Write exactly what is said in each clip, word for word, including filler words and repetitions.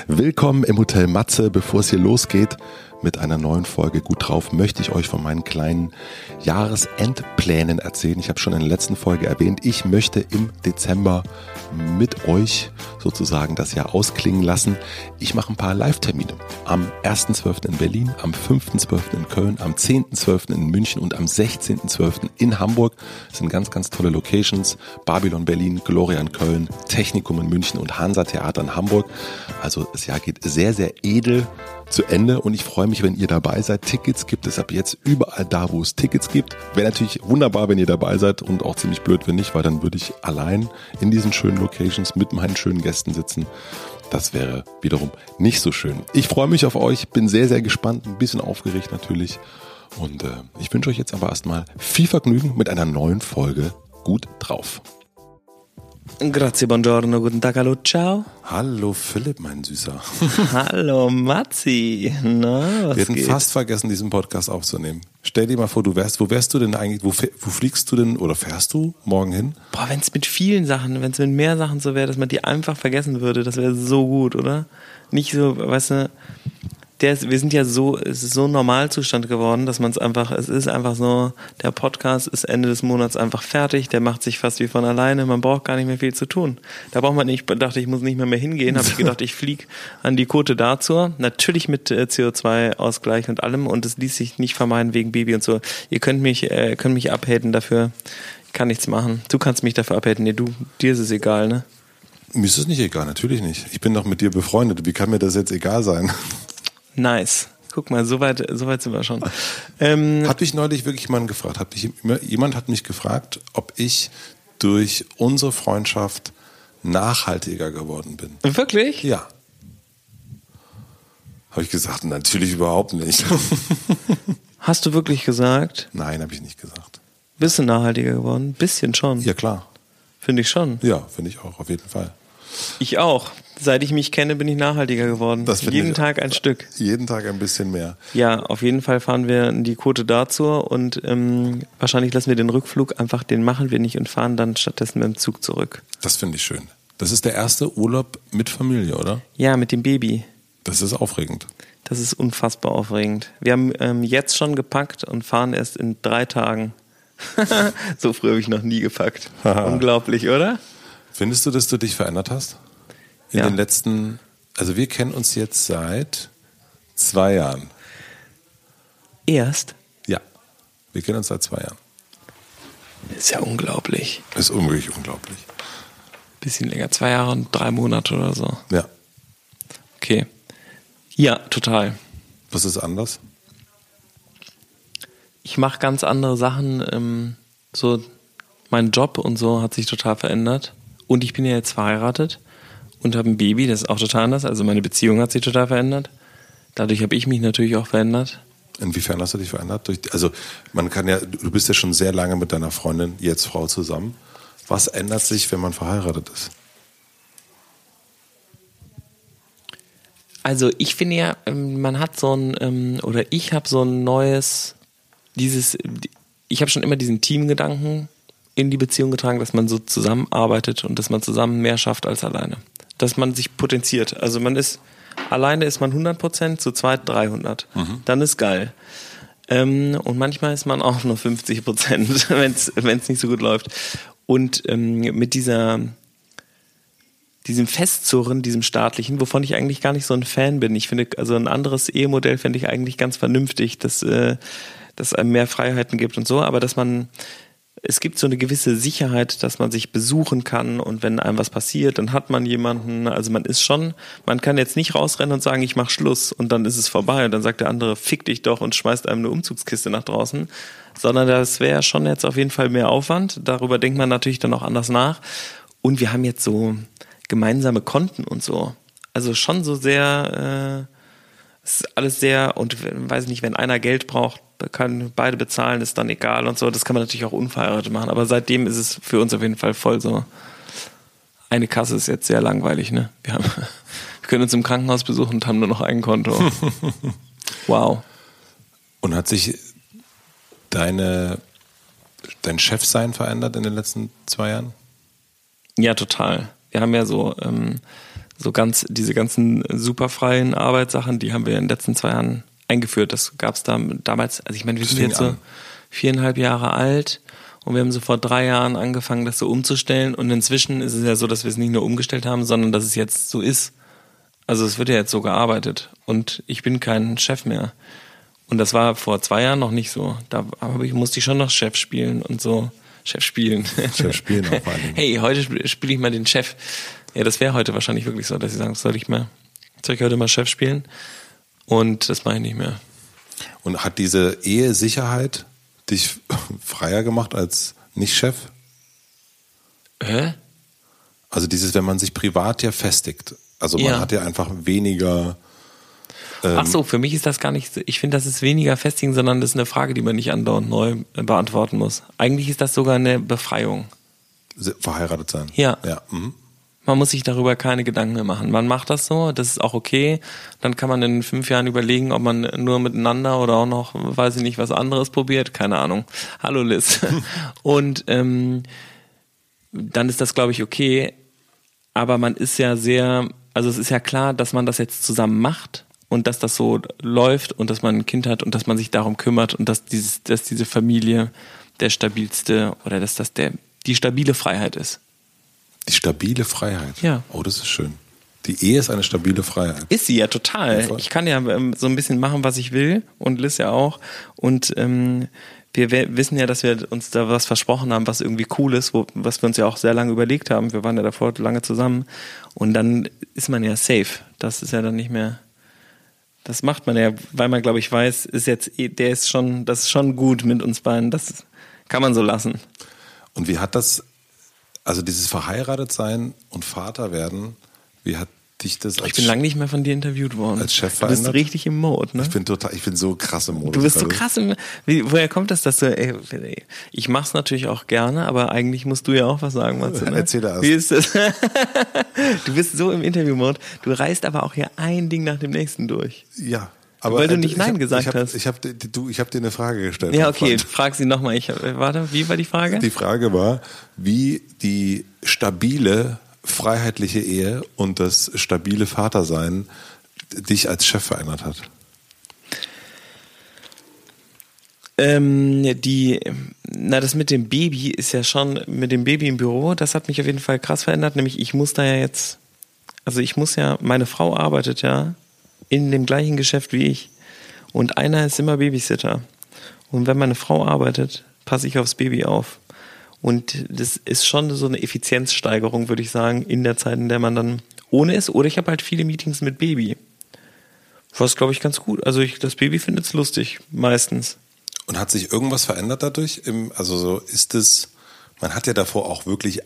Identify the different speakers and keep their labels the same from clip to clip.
Speaker 1: Willkommen im Hotel Matze. Bevor es hier losgeht mit einer neuen Folge Gut drauf, möchte ich euch von meinen kleinen Jahresendplänen erzählen. Ich habe schon in der letzten Folge erwähnt, ich möchte im Dezember mit euch sozusagen das Jahr ausklingen lassen. Ich mache ein paar Live-Termine. Am ersten zwölften in Berlin, am fünften zwölften in Köln, am zehnten zwölften in München und am sechzehnten zwölften in Hamburg. Das sind ganz, ganz tolle Locations. Babylon Berlin, Gloria in Köln, Technikum in München und Hansa Theater in Hamburg. Also das Jahr geht sehr, sehr edel zu Ende und ich freue mich, wenn ihr dabei seid. Tickets gibt es ab jetzt überall da, wo es Tickets gibt. Wäre natürlich wunderbar, wenn ihr dabei seid und auch ziemlich blöd, wenn nicht, weil dann würde ich allein in diesen schönen Locations mit meinen schönen Gästen sitzen. Das wäre wiederum nicht so schön. Ich freue mich auf euch, bin sehr, sehr gespannt, ein bisschen aufgeregt natürlich und äh, ich wünsche euch jetzt aber erstmal viel Vergnügen mit einer neuen Folge Gut drauf.
Speaker 2: Grazie, buongiorno, guten Tag, hallo, ciao.
Speaker 1: Hallo Philipp, mein Süßer.
Speaker 2: Hallo Matzi. Na, was
Speaker 1: Wir hätten
Speaker 2: geht?
Speaker 1: fast vergessen, diesen Podcast aufzunehmen. Stell dir mal vor, du wärst, wo wärst du denn eigentlich, wo, wo fliegst du denn oder fährst du morgen hin?
Speaker 2: Boah, wenn es mit vielen Sachen, wenn es mit mehr Sachen so wäre, dass man die einfach vergessen würde, das wäre so gut, oder? Nicht so, weißt du, der ist, wir sind ja so, es ist so ein Normalzustand geworden, dass man es einfach, es ist einfach so, der Podcast ist Ende des Monats einfach fertig, der macht sich fast wie von alleine, man braucht gar nicht mehr viel zu tun. Da braucht man nicht, ich dachte, ich muss nicht mehr mehr hingehen, habe ich gedacht, ich fliege an die Côte d'Azur, natürlich mit äh, C O zwei Ausgleich und allem und es ließ sich nicht vermeiden wegen Baby und so. Ihr könnt mich, äh, könnt mich abhaten dafür, ich kann nichts machen. Du kannst mich dafür abhaten, nee, du, dir ist es egal, ne?
Speaker 1: Mir ist es nicht egal, natürlich nicht. Ich bin doch mit dir befreundet, wie kann mir das jetzt egal sein?
Speaker 2: Nice. Guck mal, so weit, so weit sind wir schon. Ähm,
Speaker 1: hat mich neulich wirklich jemand gefragt, hat mich, jemand hat mich gefragt, ob ich durch unsere Freundschaft nachhaltiger geworden bin.
Speaker 2: Wirklich?
Speaker 1: Ja. Habe ich gesagt, natürlich überhaupt nicht.
Speaker 2: Hast du wirklich gesagt?
Speaker 1: Nein, habe ich nicht gesagt.
Speaker 2: Bist du nachhaltiger geworden? Bisschen schon.
Speaker 1: Ja, klar.
Speaker 2: Finde ich schon.
Speaker 1: Ja, finde ich auch, auf jeden Fall.
Speaker 2: Ich auch. Seit ich mich kenne, bin ich nachhaltiger geworden.
Speaker 1: Das
Speaker 2: jeden
Speaker 1: ich,
Speaker 2: Tag ein Stück.
Speaker 1: Jeden Tag ein bisschen mehr.
Speaker 2: Ja, auf jeden Fall fahren wir in die Côte d'Azur und ähm, wahrscheinlich lassen wir den Rückflug einfach, den machen wir nicht und fahren dann stattdessen mit dem Zug zurück.
Speaker 1: Das finde ich schön. Das ist der erste Urlaub mit Familie, oder?
Speaker 2: Ja, mit dem Baby.
Speaker 1: Das ist aufregend.
Speaker 2: Das ist unfassbar aufregend. Wir haben ähm, jetzt schon gepackt und fahren erst in drei Tagen. So früh habe ich noch nie gepackt. Unglaublich, oder?
Speaker 1: Findest du, dass du dich verändert hast? In
Speaker 2: ja.
Speaker 1: den letzten, also wir kennen uns jetzt seit zwei Jahren.
Speaker 2: Erst?
Speaker 1: Ja, wir kennen uns seit zwei Jahren.
Speaker 2: Das ist ja unglaublich.
Speaker 1: Das ist wirklich unglaublich.
Speaker 2: Bisschen länger, zwei Jahre und drei Monate oder so.
Speaker 1: Ja.
Speaker 2: Okay. Ja, total.
Speaker 1: Was ist anders?
Speaker 2: Ich mache ganz andere Sachen. Ähm, so mein Job und so hat sich total verändert. Und ich bin ja jetzt verheiratet und habe ein Baby, das ist auch total anders. Also meine Beziehung hat sich total verändert. Dadurch habe ich mich natürlich auch verändert.
Speaker 1: Inwiefern hast du dich verändert? Durch, also man kann ja, du bist ja schon sehr lange mit deiner Freundin, jetzt Frau, zusammen. Was ändert sich, wenn man verheiratet ist?
Speaker 2: Also ich finde ja, man hat so ein, oder ich habe so ein neues, dieses, ich habe schon immer diesen Teamgedanken in die Beziehung getragen, dass man so zusammenarbeitet und dass man zusammen mehr schafft als alleine. Dass man sich potenziert. Also man ist, alleine ist man hundert Prozent, zu zweit dreihundert. Mhm. Dann ist geil. Ähm, und manchmal ist man auch nur fünfzig Prozent, wenn es nicht so gut läuft. Und ähm, mit dieser, diesem Festzurren, diesem staatlichen, wovon ich eigentlich gar nicht so ein Fan bin. Ich finde, also ein anderes Ehemodell fände ich eigentlich ganz vernünftig, dass äh, dass einem mehr Freiheiten gibt und so, aber dass man, es gibt so eine gewisse Sicherheit, dass man sich besuchen kann und wenn einem was passiert, dann hat man jemanden, also man ist schon, man kann jetzt nicht rausrennen und sagen, ich mach Schluss und dann ist es vorbei und dann sagt der andere, fick dich doch und schmeißt einem eine Umzugskiste nach draußen, sondern das wäre schon jetzt auf jeden Fall mehr Aufwand, darüber denkt man natürlich dann auch anders nach und wir haben jetzt so gemeinsame Konten und so, also schon so sehr, äh, es ist alles sehr, und weiß nicht, wenn einer Geld braucht, kann beide bezahlen, ist dann egal und so. Das kann man natürlich auch unverheiratet machen. Aber seitdem ist es für uns auf jeden Fall voll so. Eine Kasse ist jetzt sehr langweilig, ne? Wir, haben, wir können uns im Krankenhaus besuchen und haben nur noch ein Konto. Wow.
Speaker 1: Und hat sich deine, dein Chefsein verändert in den letzten zwei Jahren?
Speaker 2: Ja, total. Wir haben ja so, ähm, so ganz, diese ganzen superfreien Arbeitssachen, die haben wir in den letzten zwei Jahren eingeführt. Das gab es da damals, also ich meine, wir sind jetzt so viereinhalb Jahre alt und wir haben so vor drei Jahren angefangen, das so umzustellen und inzwischen ist es ja so, dass wir es nicht nur umgestellt haben, sondern dass es jetzt so ist. Also es wird ja jetzt so gearbeitet und ich bin kein Chef mehr. Und das war vor zwei Jahren noch nicht so. Da aber ich, musste ich schon noch Chef spielen und so. Chef spielen.
Speaker 1: Chef spielen auch vor allem.
Speaker 2: Hey, heute spiele ich mal den Chef. Ja, das wäre heute wahrscheinlich wirklich so, dass sie sagen, soll ich mal, soll ich heute mal Chef spielen? Und das mache ich nicht mehr.
Speaker 1: Und hat diese Ehesicherheit dich freier gemacht als Nicht-Chef?
Speaker 2: Hä?
Speaker 1: Also dieses, wenn man sich privat ja festigt. Also man
Speaker 2: Ja.
Speaker 1: hat ja einfach weniger... Ähm,
Speaker 2: Ach so, für mich ist das gar nicht, ich finde, das ist weniger festigen, sondern das ist eine Frage, die man nicht andauernd neu beantworten muss. Eigentlich ist das sogar eine Befreiung.
Speaker 1: verheiratet sein.
Speaker 2: Ja.
Speaker 1: Ja. Mhm.
Speaker 2: Man muss sich darüber keine Gedanken mehr machen. Man macht das so, das ist auch okay. Dann kann man in fünf Jahren überlegen, ob man nur miteinander oder auch noch, weiß ich nicht, was anderes probiert. Keine Ahnung. Hallo Liz. Und ähm, dann ist das, glaube ich, okay. Aber man ist ja sehr, also es ist ja klar, dass man das jetzt zusammen macht und dass das so läuft und dass man ein Kind hat und dass man sich darum kümmert und dass dieses, dass diese Familie der stabilste oder dass das der die stabile Freiheit ist.
Speaker 1: Die stabile Freiheit.
Speaker 2: Ja.
Speaker 1: Oh, das ist schön. Die Ehe ist eine stabile Freiheit.
Speaker 2: Ist sie ja total.
Speaker 1: Ja, voll.
Speaker 2: Ich kann ja ähm, so ein bisschen machen, was ich will und Liz ja auch. Und ähm, wir we- wissen ja, dass wir uns da was versprochen haben, was irgendwie cool ist, wo, was wir uns ja auch sehr lange überlegt haben. Wir waren ja davor lange zusammen. Und dann ist man ja safe. Das ist ja dann nicht mehr... Das macht man ja, weil man, glaube ich, weiß, ist jetzt, der ist schon, das ist schon gut mit uns beiden. Das kann man so lassen.
Speaker 1: Und wie hat das, also dieses Verheiratetsein und Vater werden, wie hat dich das als,
Speaker 2: Ich bin lange nicht mehr von dir interviewt worden.
Speaker 1: als Chef
Speaker 2: Du bist
Speaker 1: verändert?
Speaker 2: richtig im Mode, ne?
Speaker 1: Ich bin total, ich bin so krass im Modus.
Speaker 2: Du bist so
Speaker 1: gerade.
Speaker 2: krass im, wie, woher kommt das, dass du, ey, ey, ich mach's natürlich auch gerne, aber eigentlich musst du ja auch was sagen, Matze, ne?
Speaker 1: Erzähl erst.
Speaker 2: Wie ist das? Du bist so im Interview-Mode, du reißt aber auch hier ein Ding nach dem nächsten durch.
Speaker 1: Ja. Aber
Speaker 2: Weil du
Speaker 1: äh,
Speaker 2: nicht
Speaker 1: ich
Speaker 2: Nein
Speaker 1: hab,
Speaker 2: gesagt
Speaker 1: ich hab,
Speaker 2: hast.
Speaker 1: Ich habe du, ich hab dir eine Frage gestellt.
Speaker 2: Ja,
Speaker 1: mein
Speaker 2: okay,
Speaker 1: Freund.
Speaker 2: frag sie nochmal. Ich, äh, warte, wie war die Frage?
Speaker 1: Die Frage war, wie die stabile, freiheitliche Ehe und das stabile Vatersein dich als Chef verändert hat.
Speaker 2: Ähm, die, na, das mit dem Baby ist ja schon, mit dem Baby im Büro, das hat mich auf jeden Fall krass verändert, nämlich ich muss da ja jetzt, also ich muss ja, meine Frau arbeitet ja in dem gleichen Geschäft wie ich und einer ist immer Babysitter und wenn meine Frau arbeitet, passe ich aufs Baby auf und das ist schon so eine Effizienzsteigerung, würde ich sagen, in der Zeit, in der man dann ohne ist, oder ich habe halt viele Meetings mit Baby, was glaube ich ganz gut, also ich, das Baby findet es lustig, meistens.
Speaker 1: Und hat sich irgendwas verändert dadurch? Im, also so ist es, man hat ja davor auch wirklich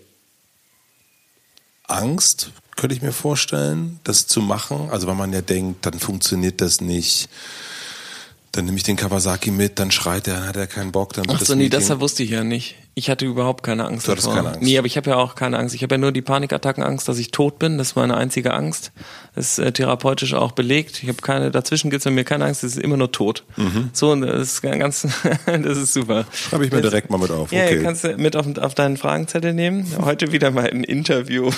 Speaker 1: Angst, könnte ich mir vorstellen, das zu machen. Also weil man ja denkt, dann funktioniert das nicht. Dann nehme ich den Kawasaki mit, dann schreit er, dann hat er keinen Bock. Dann wird
Speaker 2: Ach so,
Speaker 1: das
Speaker 2: nee,
Speaker 1: Meeting-
Speaker 2: das wusste ich ja nicht. Ich hatte überhaupt keine Angst
Speaker 1: Du hattest
Speaker 2: davor.
Speaker 1: keine Angst?
Speaker 2: Nee, aber ich habe ja auch keine Angst. Ich habe ja nur die Panikattackenangst, dass ich tot bin. Das ist meine einzige Angst. Das ist äh, therapeutisch auch belegt. Ich habe keine, dazwischen gibt es bei mir keine Angst, es ist immer nur tot.
Speaker 1: Mhm.
Speaker 2: So, und das ist ganz, das ist super.
Speaker 1: Schreibe ich mir direkt mal mit auf.
Speaker 2: Ja,
Speaker 1: Okay.
Speaker 2: kannst du mit auf, auf deinen Fragenzettel nehmen. Heute wieder mal ein Interview.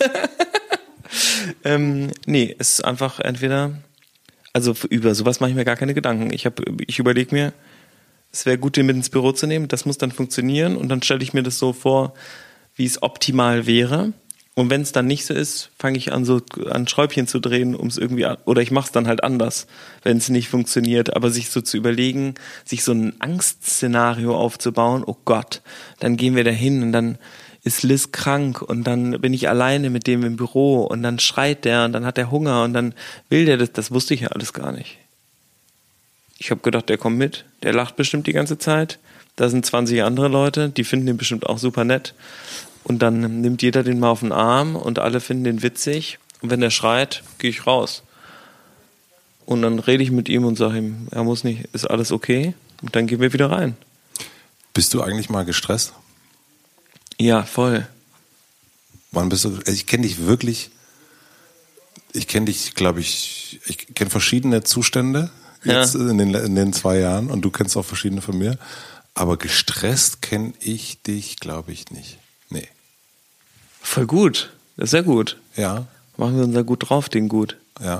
Speaker 2: ähm, nee, es ist einfach entweder, also über sowas mache ich mir gar keine Gedanken. Ich habe, ich überlege mir, es wäre gut, den mit ins Büro zu nehmen. Das muss dann funktionieren und dann stelle ich mir das so vor, wie es optimal wäre. Und wenn es dann nicht so ist, fange ich an, so an Schräubchen zu drehen, um es irgendwie, oder ich mache es dann halt anders, wenn es nicht funktioniert. Aber sich so zu überlegen, sich so ein Angstszenario aufzubauen, oh Gott, dann gehen wir da hin und dann ist Liz krank und dann bin ich alleine mit dem im Büro und dann schreit der und dann hat er Hunger und dann will der das, das wusste ich ja alles gar nicht. Ich habe gedacht, der kommt mit, der lacht bestimmt die ganze Zeit. Da sind zwanzig andere Leute, die finden den bestimmt auch super nett. Und dann nimmt jeder den mal auf den Arm und alle finden den witzig. Und wenn der schreit, gehe ich raus. Und dann rede ich mit ihm und sage ihm, er muss nicht, ist alles okay? Und dann gehen wir wieder rein.
Speaker 1: Bist du eigentlich mal gestresst?
Speaker 2: Ja, voll.
Speaker 1: Wann bist du? Also ich kenne dich wirklich. Ich kenne dich, glaube ich, ich kenne verschiedene Zustände jetzt
Speaker 2: Ja.
Speaker 1: in, den, in den zwei Jahren und du kennst auch verschiedene von mir. Aber gestresst kenne ich dich, glaube ich, nicht. Nee.
Speaker 2: Voll gut. Das ist sehr gut.
Speaker 1: Ja.
Speaker 2: Machen wir unser Gut drauf Ding gut.
Speaker 1: Ja.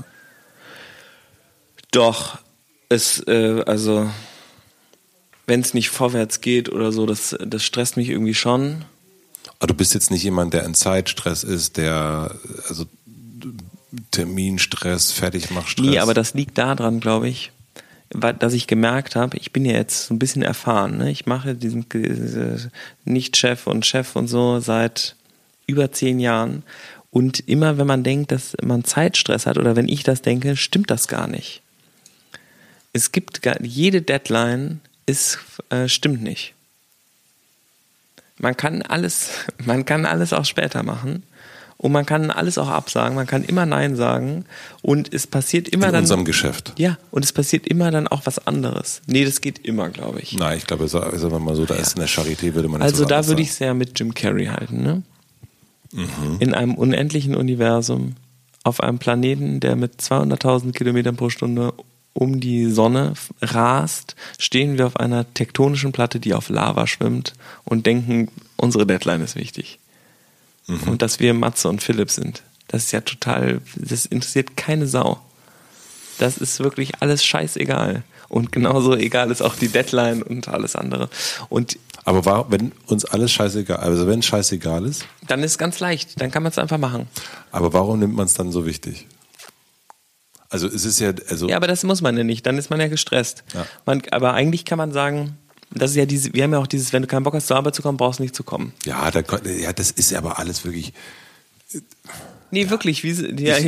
Speaker 2: Doch, es, äh, also, wenn es nicht vorwärts geht oder so, das, das stresst mich irgendwie schon.
Speaker 1: Aber du bist jetzt nicht jemand, der in Zeitstress ist, der, also Terminstress, Fertigmachstress.
Speaker 2: Nee, aber das liegt daran, glaube ich, weil, dass ich gemerkt habe, ich bin ja jetzt so ein bisschen erfahren. Ne? Ich mache diesen äh, Nicht-Chef und Chef und so seit über zehn Jahren. Und immer, wenn man denkt, dass man Zeitstress hat oder wenn ich das denke, stimmt das gar nicht. Es gibt gar, jede Deadline ist, äh, stimmt nicht. Man kann alles, man kann alles auch später machen und man kann alles auch absagen, man kann immer Nein sagen und es passiert immer
Speaker 1: in
Speaker 2: dann...
Speaker 1: In unserem Geschäft.
Speaker 2: Ja, und es passiert immer dann auch was anderes. Nee, das geht immer, glaube ich.
Speaker 1: Nein, ich glaube, sagen wir mal so, da ist in der Charité, würde man
Speaker 2: Also da würde
Speaker 1: ich
Speaker 2: ich es ja mit Jim Carrey halten, ne?
Speaker 1: Mhm.
Speaker 2: In einem unendlichen Universum, auf einem Planeten, der mit zweihunderttausend Kilometern pro Stunde um die Sonne rast, stehen wir auf einer tektonischen Platte, die auf Lava schwimmt und denken, unsere Deadline ist wichtig. Mhm. Und dass wir Matze und Philipp sind. Das ist ja total, das interessiert keine Sau. Das ist wirklich alles scheißegal. Und genauso egal ist auch die Deadline und alles andere. Und
Speaker 1: aber war, wenn uns alles scheißegal, also wenn es scheißegal ist?
Speaker 2: Dann ist es ganz leicht, dann kann man es einfach machen.
Speaker 1: Aber warum nimmt man es dann so wichtig? Also es ist ja, also
Speaker 2: ja, aber das muss man ja nicht, dann ist man ja gestresst.
Speaker 1: Ja.
Speaker 2: Man, aber eigentlich kann man sagen, das ist ja diese, wir haben ja auch dieses, wenn du keinen Bock hast, zur Arbeit zu kommen, brauchst du nicht zu kommen.
Speaker 1: Ja, da, ja das ist ja aber alles wirklich...
Speaker 2: Nee, wirklich, wie ja,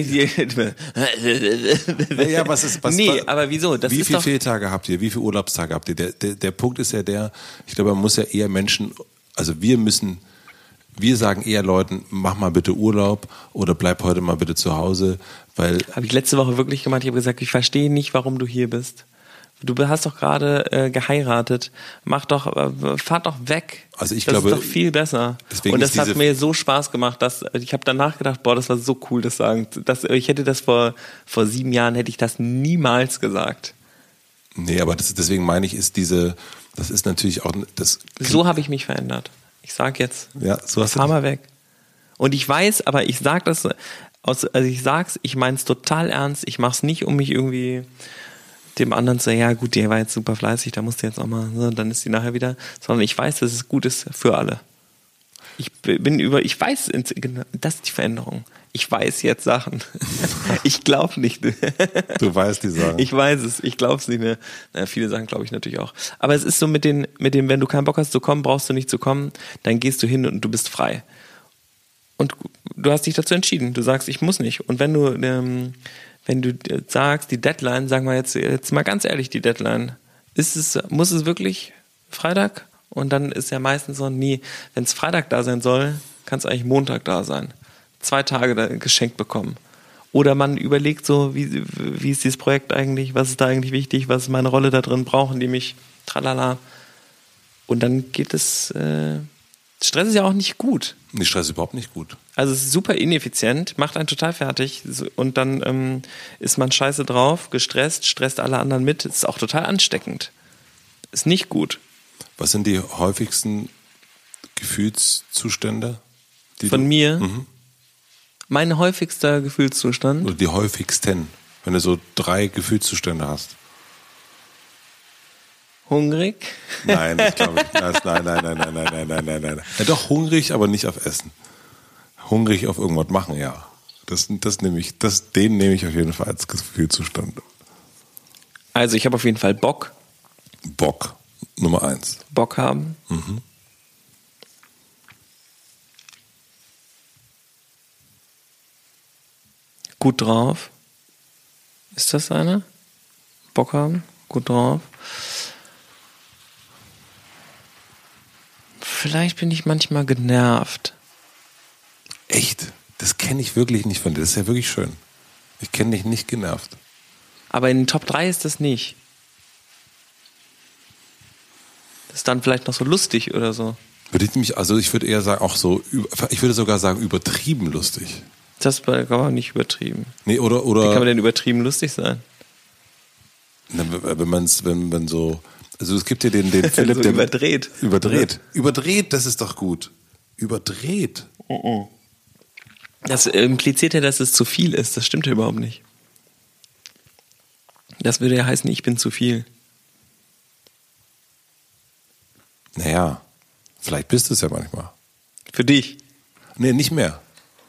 Speaker 1: ja, was ist was?
Speaker 2: Nee, aber wieso? Das
Speaker 1: wie
Speaker 2: ist
Speaker 1: viele
Speaker 2: doch
Speaker 1: Fehltage habt ihr? Wie viele Urlaubstage habt ihr? Der, der, der Punkt ist ja der, ich glaube, man muss ja eher Menschen, also wir müssen, wir sagen eher Leuten, mach mal bitte Urlaub oder bleib heute mal bitte zu Hause, weil...
Speaker 2: Habe ich letzte Woche wirklich gemacht, ich habe gesagt, ich verstehe nicht, warum du hier bist. Du hast doch gerade äh, geheiratet. Mach doch, äh, fahr doch weg.
Speaker 1: Also ich
Speaker 2: das
Speaker 1: glaube,
Speaker 2: ist doch viel besser. Und das hat mir so Spaß gemacht, dass ich habe danach gedacht, boah, das war so cool, das sagen. Das, ich hätte das vor vor sieben Jahren hätte ich das niemals gesagt.
Speaker 1: Nee, aber das, deswegen meine ich, ist diese, das ist natürlich auch das.
Speaker 2: So habe ich mich verändert. Ich sag jetzt,
Speaker 1: ja, so hast
Speaker 2: fahr mal weg. Und ich weiß, aber ich sag das, aus, also ich sag's, ich mein's total ernst. Ich mach's nicht, um mich irgendwie dem anderen zu sagen, ja gut, der war jetzt super fleißig, da musst du jetzt auch mal, ne, dann ist die nachher wieder, sondern ich weiß, dass es gut ist für alle. Ich bin über, ich weiß, das ist die Veränderung. Ich weiß jetzt Sachen. Ich glaube nicht.
Speaker 1: Du weißt die Sachen.
Speaker 2: Ich weiß es, ich glaube es nicht mehr. Na, viele Sachen glaube ich natürlich auch. Aber es ist so mit den, mit dem, wenn du keinen Bock hast zu kommen, brauchst du nicht zu kommen, dann gehst du hin und du bist frei. Und du hast dich dazu entschieden. Du sagst, ich muss nicht. Und wenn du, ähm, wenn du sagst, die Deadline, sagen wir jetzt, jetzt mal ganz ehrlich, die Deadline, ist es, muss es wirklich Freitag? Und dann ist ja meistens so, nee, wenn es Freitag da sein soll, kann es eigentlich Montag da sein. Zwei Tage da geschenkt bekommen. Oder man überlegt so, wie, wie ist dieses Projekt eigentlich, was ist da eigentlich wichtig, was ist meine Rolle da drin, brauchen die mich, tralala. Und dann geht es, äh, Stress ist ja auch nicht gut.
Speaker 1: Nee, Stress ist überhaupt nicht gut.
Speaker 2: Also es ist super ineffizient, macht einen total fertig und dann ähm, ist man scheiße drauf, gestresst, stresst alle anderen mit, ist auch total ansteckend. Ist nicht gut.
Speaker 1: Was sind die häufigsten Gefühlszustände? Die
Speaker 2: Von
Speaker 1: du,
Speaker 2: mir?
Speaker 1: Mhm.
Speaker 2: Mein häufigster Gefühlszustand?
Speaker 1: Oder die häufigsten, wenn du so drei Gefühlszustände hast.
Speaker 2: Hungrig?
Speaker 1: Nein, ich glaube nicht. Nein, nein, nein, nein, nein, nein, nein, nein, nein. Ja, doch hungrig, aber nicht auf Essen. Hungrig auf irgendwas machen, ja. Das, das nehme ich, das, den nehme ich auf jeden Fall als Gefühlszustand.
Speaker 2: Also ich habe auf jeden Fall Bock.
Speaker 1: Bock, Nummer eins.
Speaker 2: Bock haben.
Speaker 1: Mhm.
Speaker 2: Gut drauf. Ist das einer? Bock haben? Gut drauf. Vielleicht bin ich manchmal genervt.
Speaker 1: Echt? Das kenne ich wirklich nicht von dir. Das ist ja wirklich schön. Ich kenne dich nicht genervt.
Speaker 2: Aber in den Top drei ist das nicht. Das ist dann vielleicht noch so lustig oder so.
Speaker 1: Würde ich mich, also ich würde eher sagen, auch so, ich würde sogar sagen, übertrieben lustig.
Speaker 2: Das kann man nicht übertrieben.
Speaker 1: Nee, oder, oder.
Speaker 2: Wie kann man denn übertrieben lustig sein?
Speaker 1: Wenn man es, wenn man so, also es gibt ja den, den Philipp,
Speaker 2: so
Speaker 1: der
Speaker 2: überdreht.
Speaker 1: Überdreht. Überdreht, das ist doch gut. Überdreht.
Speaker 2: Uh-uh. Das impliziert ja, dass es zu viel ist. Das stimmt ja überhaupt nicht. Das würde ja heißen, ich bin zu viel.
Speaker 1: Naja, vielleicht bist du es ja manchmal.
Speaker 2: Für dich?
Speaker 1: Nee, nicht mehr.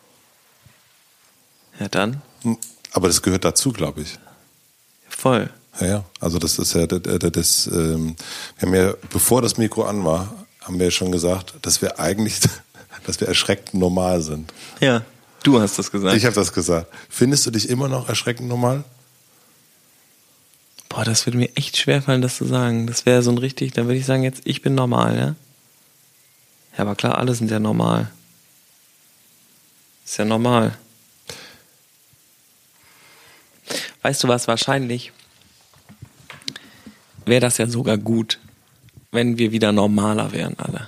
Speaker 2: Ja, dann?
Speaker 1: Aber das gehört dazu, glaube ich.
Speaker 2: Voll.
Speaker 1: Ja, ja. Also das ist ja das, das ähm, wir haben ja, bevor das Mikro an war, haben wir ja schon gesagt, dass wir eigentlich, dass wir erschreckend normal sind.
Speaker 2: Ja, du hast das gesagt.
Speaker 1: Ich habe das gesagt. Findest du dich immer noch erschreckend normal?
Speaker 2: Boah, das würde mir echt schwerfallen, das zu sagen. Das wäre so ein richtig, dann würde ich sagen jetzt, ich bin normal, ja? Ja, aber klar, alle sind ja normal. Ist ja normal. Weißt du was, wahrscheinlich wäre das ja sogar gut, wenn wir wieder normaler wären alle.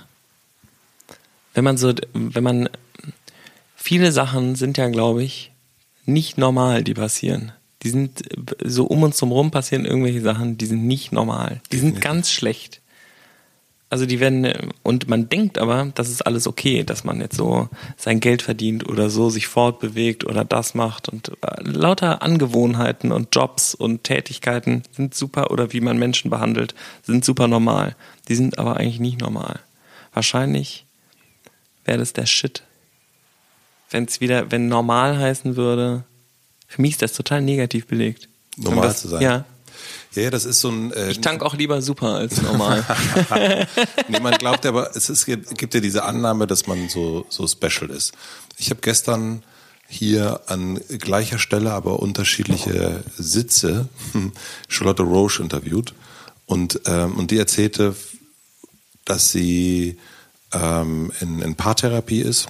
Speaker 2: Wenn man so, wenn man, viele Sachen sind ja, glaube ich, nicht normal, die passieren. Die sind so um uns herum passieren irgendwelche Sachen, die sind nicht normal. Die sind ganz schlecht. Also die werden, und man denkt aber, das ist alles okay, dass man jetzt so sein Geld verdient oder so sich fortbewegt oder das macht und lauter Angewohnheiten und Jobs und Tätigkeiten sind super, oder wie man Menschen behandelt, sind super normal. Die sind aber eigentlich nicht normal. Wahrscheinlich wäre das der Shit. Wenn es wieder, wenn normal heißen würde, für mich ist das total negativ belegt.
Speaker 1: Normal
Speaker 2: das,
Speaker 1: zu sein?
Speaker 2: Ja.
Speaker 1: Ja, das ist so ein... Äh,
Speaker 2: ich tank auch lieber super als normal.
Speaker 1: Nee, man glaubt aber, es ist, gibt ja diese Annahme, dass man so, so special ist. Ich habe gestern hier an gleicher Stelle, aber unterschiedliche Sitze Charlotte Roche interviewt und, ähm, und die erzählte, dass sie ähm, in, in Paartherapie ist.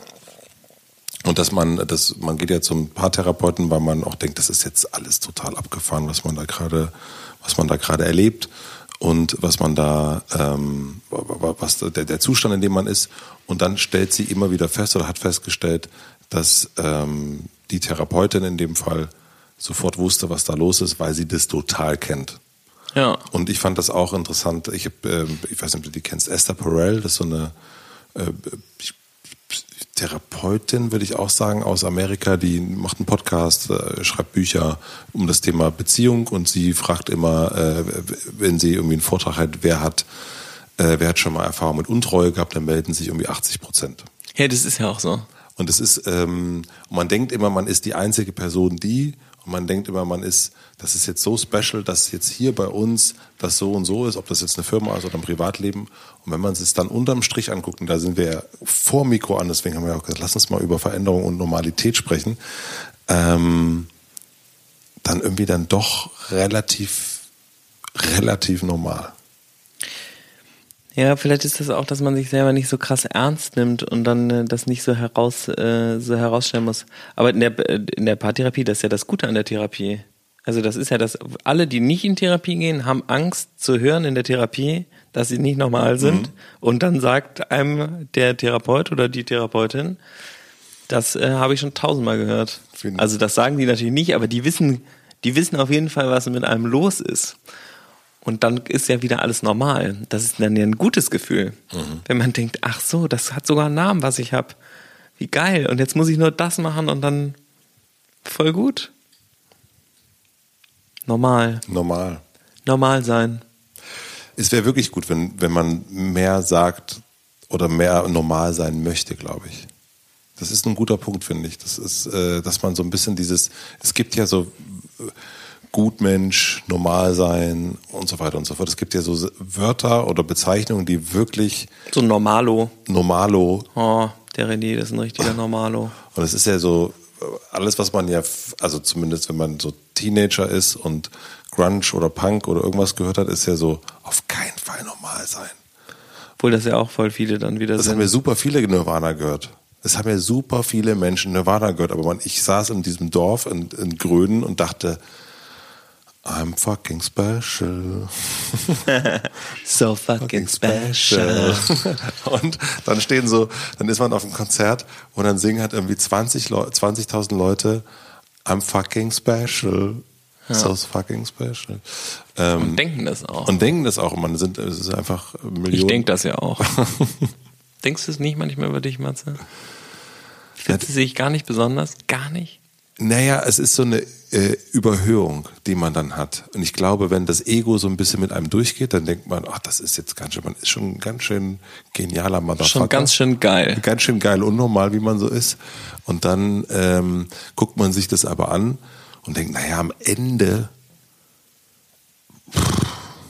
Speaker 1: Und dass man, dass man geht ja zum Paartherapeuten, weil man auch denkt, das ist jetzt alles total abgefahren, was man da gerade, was man da gerade erlebt und was man da, ähm, was der, der Zustand, in dem man ist. Und dann stellt sie immer wieder fest oder hat festgestellt, dass ähm, die Therapeutin in dem Fall sofort wusste, was da los ist, weil sie das total kennt.
Speaker 2: Ja.
Speaker 1: Und ich fand das auch interessant. Ich habe, ähm, ich weiß nicht, ob du die kennst, Esther Perel, das ist so eine äh, ich, Therapeutin, würde ich auch sagen, aus Amerika, die macht einen Podcast, äh, schreibt Bücher um das Thema Beziehung und sie fragt immer, äh, wenn sie irgendwie einen Vortrag hat, wer hat, äh, wer hat schon mal Erfahrung mit Untreue gehabt, dann melden sich irgendwie achtzig Prozent.
Speaker 2: Ja, das ist ja auch so.
Speaker 1: Und es ist, ähm, man denkt immer, man ist die einzige Person, die, und man denkt immer, man ist, das ist jetzt so special, dass jetzt hier bei uns das so und so ist, ob das jetzt eine Firma ist oder ein Privatleben. Und wenn man es dann unterm Strich anguckt, und da sind wir ja vor Mikro an, deswegen haben wir auch gesagt, lass uns mal über Veränderung und Normalität sprechen, ähm, dann irgendwie dann doch relativ, relativ normal.
Speaker 2: Ja, vielleicht ist das auch, dass man sich selber nicht so krass ernst nimmt und dann äh, das nicht so heraus äh, so herausstellen muss. Aber in der in der Paartherapie, das ist ja das Gute an der Therapie. Also das ist ja das, alle, die nicht in Therapie gehen, haben Angst zu hören in der Therapie, dass sie nicht normal sind. Mhm. Und dann sagt einem der Therapeut oder die Therapeutin, das äh, habe ich schon tausendmal gehört. Vielen also das sagen die natürlich nicht, aber die wissen, die wissen auf jeden Fall, was mit einem los ist. Und dann ist ja wieder alles normal. Das ist dann ja ein gutes Gefühl. Mhm. Wenn man denkt, ach so, das hat sogar einen Namen, was ich habe. Wie geil. Und jetzt muss ich nur das machen und dann voll gut. Normal.
Speaker 1: Normal.
Speaker 2: Normal sein.
Speaker 1: Es wäre wirklich gut, wenn, wenn man mehr sagt oder mehr normal sein möchte, glaube ich. Das ist ein guter Punkt, finde ich. Das ist, äh, dass man so ein bisschen dieses, es gibt ja so Gutmensch, normal sein und so weiter und so fort. Es gibt ja so Wörter oder Bezeichnungen, die wirklich...
Speaker 2: So Normalo.
Speaker 1: Normalo.
Speaker 2: Oh, der René, das ist ein richtiger Normalo.
Speaker 1: Und es ist ja so, alles, was man ja, also zumindest wenn man so Teenager ist und Grunge oder Punk oder irgendwas gehört hat, ist ja so, auf keinen Fall normal sein.
Speaker 2: Obwohl das ja auch voll viele dann wieder
Speaker 1: das
Speaker 2: sind.
Speaker 1: Das haben ja super viele Nirvana gehört. Es haben ja super viele Menschen Nirvana gehört. Aber man, ich saß in diesem Dorf in, in Gröden und dachte... I'm fucking special.
Speaker 2: So fucking special.
Speaker 1: Und dann stehen so, dann ist man auf einem Konzert und dann singen halt irgendwie zwanzigtausend Leute I'm fucking special. Ja. So fucking special. Ähm,
Speaker 2: und denken das auch.
Speaker 1: Und denken das auch. Und man sind, es ist einfach Millionen.
Speaker 2: Ich denke das ja auch. Denkst du es nicht manchmal über dich, Matze? Findest du sich gar nicht besonders? Gar nicht?
Speaker 1: Naja, es ist so eine äh, Überhöhung, die man dann hat. Und ich glaube, wenn das Ego so ein bisschen mit einem durchgeht, dann denkt man, ach, das ist jetzt ganz schön, man ist schon ein ganz schön genialer Motherfucker.
Speaker 2: Schon ganz schön geil.
Speaker 1: Ganz schön geil, unnormal, wie man so ist. Und dann ähm, guckt man sich das aber an und denkt, naja, am Ende, pff,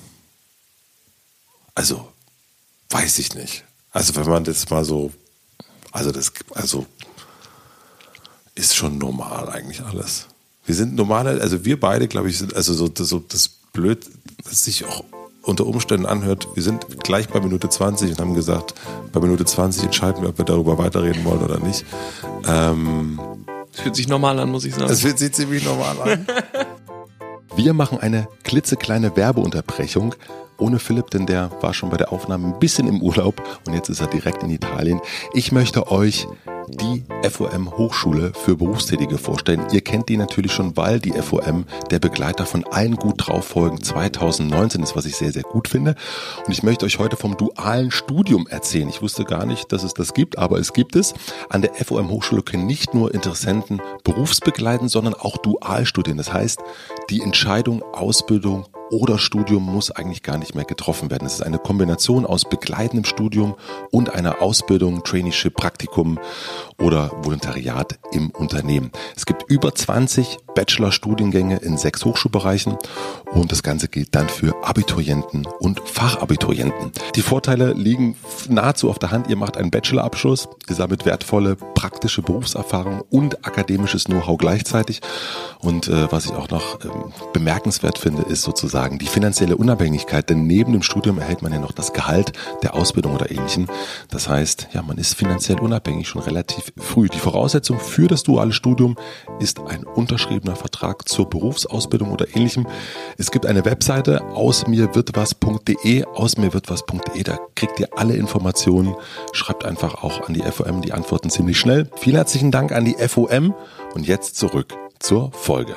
Speaker 1: also, weiß ich nicht. Also, wenn man das mal so, also das, also, ist schon normal eigentlich alles. Wir sind normale, also wir beide, glaube ich, sind, also so das, so das blöd, dass sich auch unter Umständen anhört, wir sind gleich bei Minute zwanzig und haben gesagt, bei Minute zwanzig entscheiden wir, ob wir darüber weiterreden wollen oder nicht. Ähm,
Speaker 2: Es fühlt sich normal an, muss ich sagen.
Speaker 1: Es fühlt sich ziemlich normal an. Wir machen eine klitzekleine Werbeunterbrechung ohne Philipp, denn der war schon bei der Aufnahme ein bisschen im Urlaub und jetzt ist er direkt in Italien. Ich möchte euch die F O M Hochschule für Berufstätige vorstellen. Ihr kennt die natürlich schon, weil die F O M der Begleiter von allen Gut drauf Folgen zwanzig neunzehn ist, was ich sehr, sehr gut finde. Und ich möchte euch heute vom dualen Studium erzählen. Ich wusste gar nicht, dass es das gibt, aber es gibt es. An der F O M Hochschule können nicht nur Interessenten berufsbegleiten, sondern auch dual studieren. Das heißt, die Entscheidung, Ausbildung oder Studium muss eigentlich gar nicht mehr getroffen werden. Es ist eine Kombination aus begleitendem Studium und einer Ausbildung, Traineeship, Praktikum oder Volontariat im Unternehmen. Es gibt über zwanzig Bachelor-Studiengänge in sechs Hochschulbereichen und das Ganze gilt dann für Abiturienten und Fachabiturienten. Die Vorteile liegen nahezu auf der Hand. Ihr macht einen Bachelorabschluss, ihr sammelt wertvolle praktische Berufserfahrung und akademisches Know-how gleichzeitig. Und äh, was ich auch noch ähm, bemerkenswert finde, ist sozusagen die finanzielle Unabhängigkeit, denn neben dem Studium erhält man ja noch das Gehalt der Ausbildung oder Ähnlichem. Das heißt, ja, man ist finanziell unabhängig schon relativ früh. Die Voraussetzung für das duale Studium ist ein unterschriebener Vertrag zur Berufsausbildung oder Ähnlichem. Es gibt eine Webseite ausmirwirdwas punkt de, ausmirwirdwas punkt de, da kriegt ihr alle Informationen. Schreibt einfach auch an die F O M, die antworten ziemlich schnell. Vielen herzlichen Dank an die F O M und jetzt zurück zur Folge.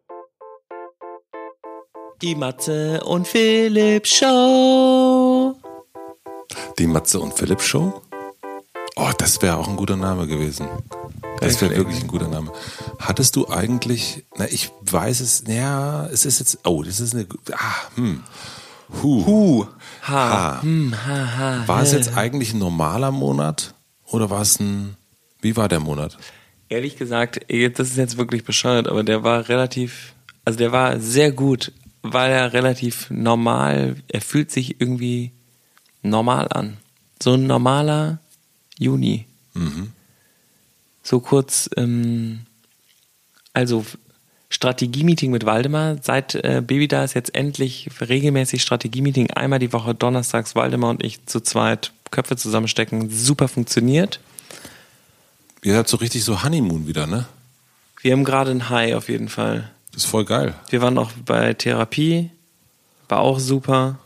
Speaker 2: Die Matze und Philipp Show.
Speaker 1: Die Matze und Philipp Show? Oh, das wäre auch ein guter Name gewesen. Das wäre wirklich ein guter Name. Hattest du eigentlich, na, ich weiß es, ja, es ist jetzt, oh, das ist eine, ah, hm, hu,
Speaker 2: Hu,
Speaker 1: ha,
Speaker 2: ha, hm, ha, ha.
Speaker 1: War es jetzt eigentlich ein normaler Monat oder war es ein, wie war der Monat?
Speaker 2: Ehrlich gesagt, das ist jetzt wirklich bescheuert, aber der war relativ, also der war sehr gut, weil er relativ normal, er fühlt sich irgendwie normal an. So ein normaler Juni.
Speaker 1: Mhm.
Speaker 2: So kurz, ähm, also Strategie-Meeting mit Waldemar. Seit äh, Baby da ist jetzt endlich regelmäßig Strategie-Meeting. Einmal die Woche donnerstags Waldemar und ich zu zweit Köpfe zusammenstecken. Super funktioniert.
Speaker 1: Ihr seid so richtig so Honeymoon wieder, ne?
Speaker 2: Wir haben gerade ein High auf jeden Fall.
Speaker 1: Das ist voll geil.
Speaker 2: Wir waren auch bei Therapie. War auch super.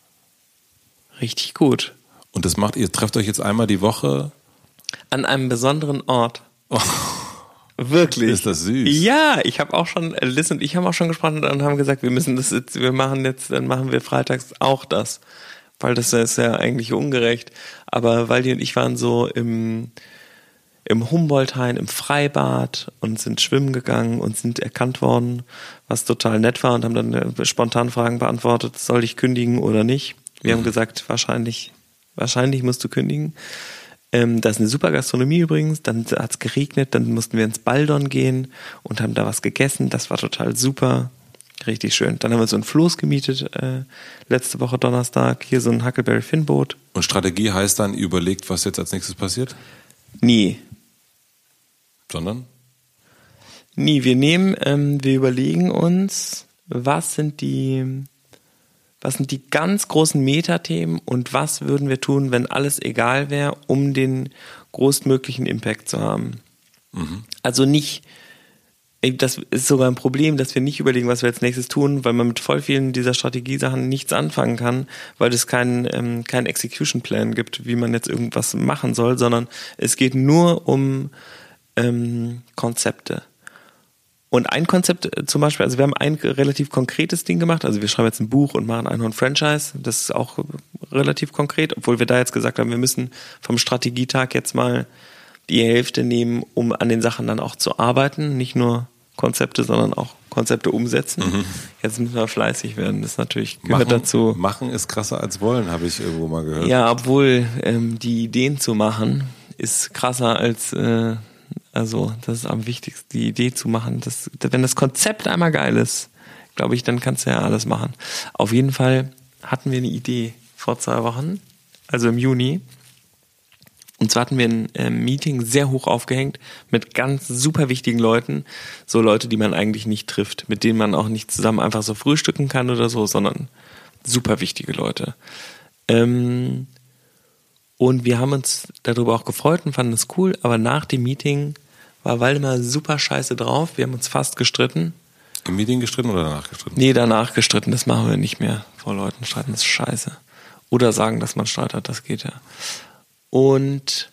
Speaker 2: Richtig gut.
Speaker 1: Und das macht, ihr trefft euch jetzt einmal die Woche?
Speaker 2: An einem besonderen Ort. Oh. Wirklich.
Speaker 1: Ist das süß?
Speaker 2: Ja, ich habe auch schon, Liz und ich haben auch schon gesprochen und haben gesagt, wir müssen das jetzt, wir machen jetzt, dann machen wir freitags auch das. Weil das ist ja eigentlich ungerecht. Aber Waldi und ich waren so im, im Humboldthain, im Freibad und sind schwimmen gegangen und sind erkannt worden, was total nett war und haben dann spontan Fragen beantwortet, soll ich kündigen oder nicht? Wir mhm. haben gesagt, wahrscheinlich, wahrscheinlich musst du kündigen. Ähm, das ist eine super Gastronomie übrigens, dann hat es geregnet, dann mussten wir ins Baldon gehen und haben da was gegessen, das war total super, richtig schön. Dann haben wir so ein Floß gemietet, äh, letzte Woche Donnerstag, hier so ein Huckleberry Finn Boot.
Speaker 1: Und Strategie heißt dann, ihr überlegt, was jetzt als nächstes passiert?
Speaker 2: Nie.
Speaker 1: Sondern?
Speaker 2: Nie, wir nehmen, ähm, wir überlegen uns, was sind die... Was sind die ganz großen Metathemen und was würden wir tun, wenn alles egal wäre, um den größtmöglichen Impact zu haben? Mhm. Also nicht, das ist sogar ein Problem, dass wir nicht überlegen, was wir als nächstes tun, weil man mit voll vielen dieser Strategiesachen nichts anfangen kann, weil es keinen ähm, keinen Execution-Plan gibt, wie man jetzt irgendwas machen soll, sondern es geht nur um ähm, Konzepte. Und ein Konzept zum Beispiel, also wir haben ein relativ konkretes Ding gemacht, also wir schreiben jetzt ein Buch und machen Einhorn-Franchise, das ist auch relativ konkret, obwohl wir da jetzt gesagt haben, wir müssen vom Strategietag jetzt mal die Hälfte nehmen, um an den Sachen dann auch zu arbeiten. Nicht nur Konzepte, sondern auch Konzepte umsetzen. Mhm. Jetzt müssen wir fleißig werden. Das natürlich gehört
Speaker 1: machen,
Speaker 2: dazu.
Speaker 1: Machen ist krasser als wollen, habe ich irgendwo mal gehört.
Speaker 2: Ja, obwohl ähm, die Ideen zu machen ist krasser als, äh, also das ist am wichtigsten, die Idee zu machen. Das, wenn das Konzept einmal geil ist, glaube ich, dann kannst du ja alles machen. Auf jeden Fall hatten wir eine Idee vor zwei Wochen, also im Juni. Und zwar hatten wir ein äh, Meeting sehr hoch aufgehängt mit ganz super wichtigen Leuten. So Leute, die man eigentlich nicht trifft, mit denen man auch nicht zusammen einfach so frühstücken kann oder so, sondern super wichtige Leute. Ähm, und wir haben uns darüber auch gefreut und fanden es cool, aber nach dem Meeting war Waldemar super scheiße drauf. Wir haben uns fast gestritten.
Speaker 1: Im Meeting gestritten oder danach gestritten?
Speaker 2: Nee, danach gestritten. Das machen wir nicht mehr. Vor Leuten streiten ist scheiße. Oder sagen, dass man Streit hat, das geht ja. Und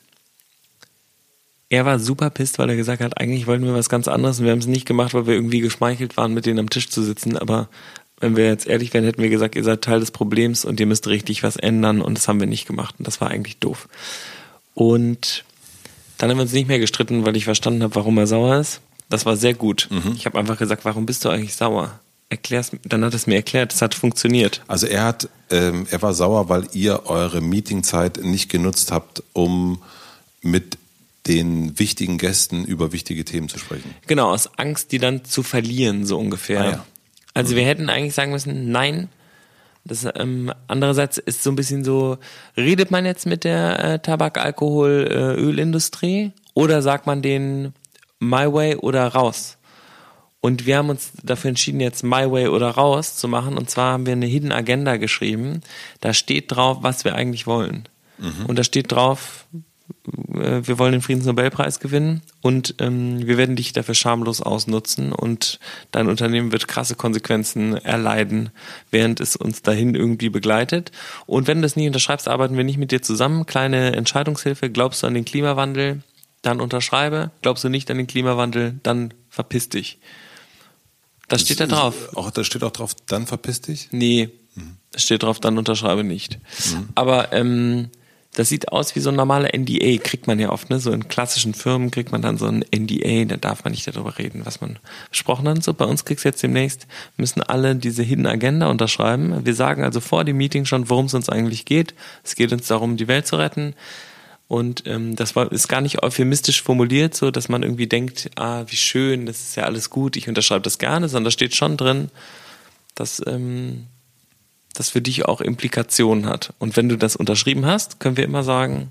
Speaker 2: er war super pisst, weil er gesagt hat, eigentlich wollten wir was ganz anderes und wir haben es nicht gemacht, weil wir irgendwie geschmeichelt waren, mit denen am Tisch zu sitzen. Aber wenn wir jetzt ehrlich wären, hätten wir gesagt, ihr seid Teil des Problems und ihr müsst richtig was ändern und das haben wir nicht gemacht und das war eigentlich doof. Und dann haben wir uns nicht mehr gestritten, weil ich verstanden habe, warum er sauer ist. Das war sehr gut. Mhm. Ich habe einfach gesagt, warum bist du eigentlich sauer? Erklär's, dann hat es mir erklärt, es hat funktioniert.
Speaker 1: Also er hat, ähm, er war sauer, weil ihr eure Meetingzeit nicht genutzt habt, um mit den wichtigen Gästen über wichtige Themen zu sprechen.
Speaker 2: Genau, aus Angst, die dann zu verlieren, so ungefähr. Ah, ja. Also mhm. wir hätten eigentlich sagen müssen, nein. Das ähm, andererseits ist so ein bisschen so, redet man jetzt mit der äh, Tabak-, Alkohol-, äh, Ölindustrie oder sagt man denen My Way oder raus? Und wir haben uns dafür entschieden, jetzt My Way oder raus zu machen. Und zwar haben wir eine Hidden Agenda geschrieben. Da steht drauf, was wir eigentlich wollen. Mhm. Und da steht drauf, äh, wir wollen den Friedensnobelpreis gewinnen und ähm, wir werden dich dafür schamlos ausnutzen und dein Unternehmen wird krasse Konsequenzen erleiden, während es uns dahin irgendwie begleitet. Und wenn du das nicht unterschreibst, arbeiten wir nicht mit dir zusammen. Kleine Entscheidungshilfe. Glaubst du an den Klimawandel? Dann unterschreibe. Glaubst du nicht an den Klimawandel? Dann verpiss dich. Das steht da drauf.
Speaker 1: Auch, da steht auch drauf, dann verpiss dich?
Speaker 2: Nee, mhm. Das steht drauf, dann unterschreibe nicht. Mhm. Aber ähm, das sieht aus wie so ein normaler N D A, kriegt man ja oft, ne? So in klassischen Firmen kriegt man dann so ein N D A, da darf man nicht darüber reden, was man besprochen hat. So, bei uns kriegst du jetzt demnächst, müssen alle diese Hidden Agenda unterschreiben. Wir sagen also vor dem Meeting schon, worum es uns eigentlich geht. Es geht uns darum, die Welt zu retten. Und ähm, das war, ist gar nicht euphemistisch formuliert, so dass man irgendwie denkt, ah, wie schön, das ist ja alles gut, ich unterschreibe das gerne, sondern da steht schon drin, dass ähm, das für dich auch Implikationen hat. Und wenn du das unterschrieben hast, können wir immer sagen,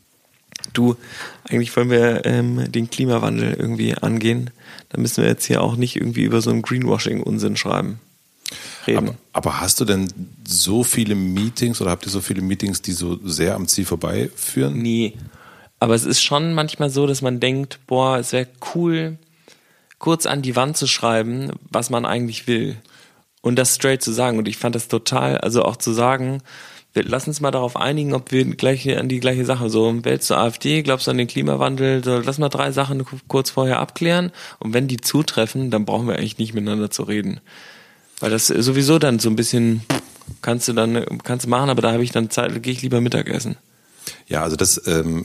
Speaker 2: du, eigentlich wollen wir ähm, den Klimawandel irgendwie angehen, dann müssen wir jetzt hier auch nicht irgendwie über so einen Greenwashing-Unsinn schreiben. Reden.
Speaker 1: Aber, aber hast du denn so viele Meetings oder habt ihr so viele Meetings, die so sehr am Ziel vorbeiführen?
Speaker 2: Nee, aber es ist schon manchmal so, dass man denkt, boah, es wäre cool, kurz an die Wand zu schreiben, was man eigentlich will und das straight zu sagen. Und ich fand das total, also auch zu sagen, wir, lass uns mal darauf einigen, ob wir gleich an die gleiche Sache, so wählst du AfD, glaubst du an den Klimawandel, so, lass mal drei Sachen kurz vorher abklären und wenn die zutreffen, dann brauchen wir eigentlich nicht miteinander zu reden. Weil das sowieso dann so ein bisschen kannst du dann kannst du machen, aber da habe ich dann Zeit, gehe ich lieber Mittagessen.
Speaker 1: Ja, also das, ähm,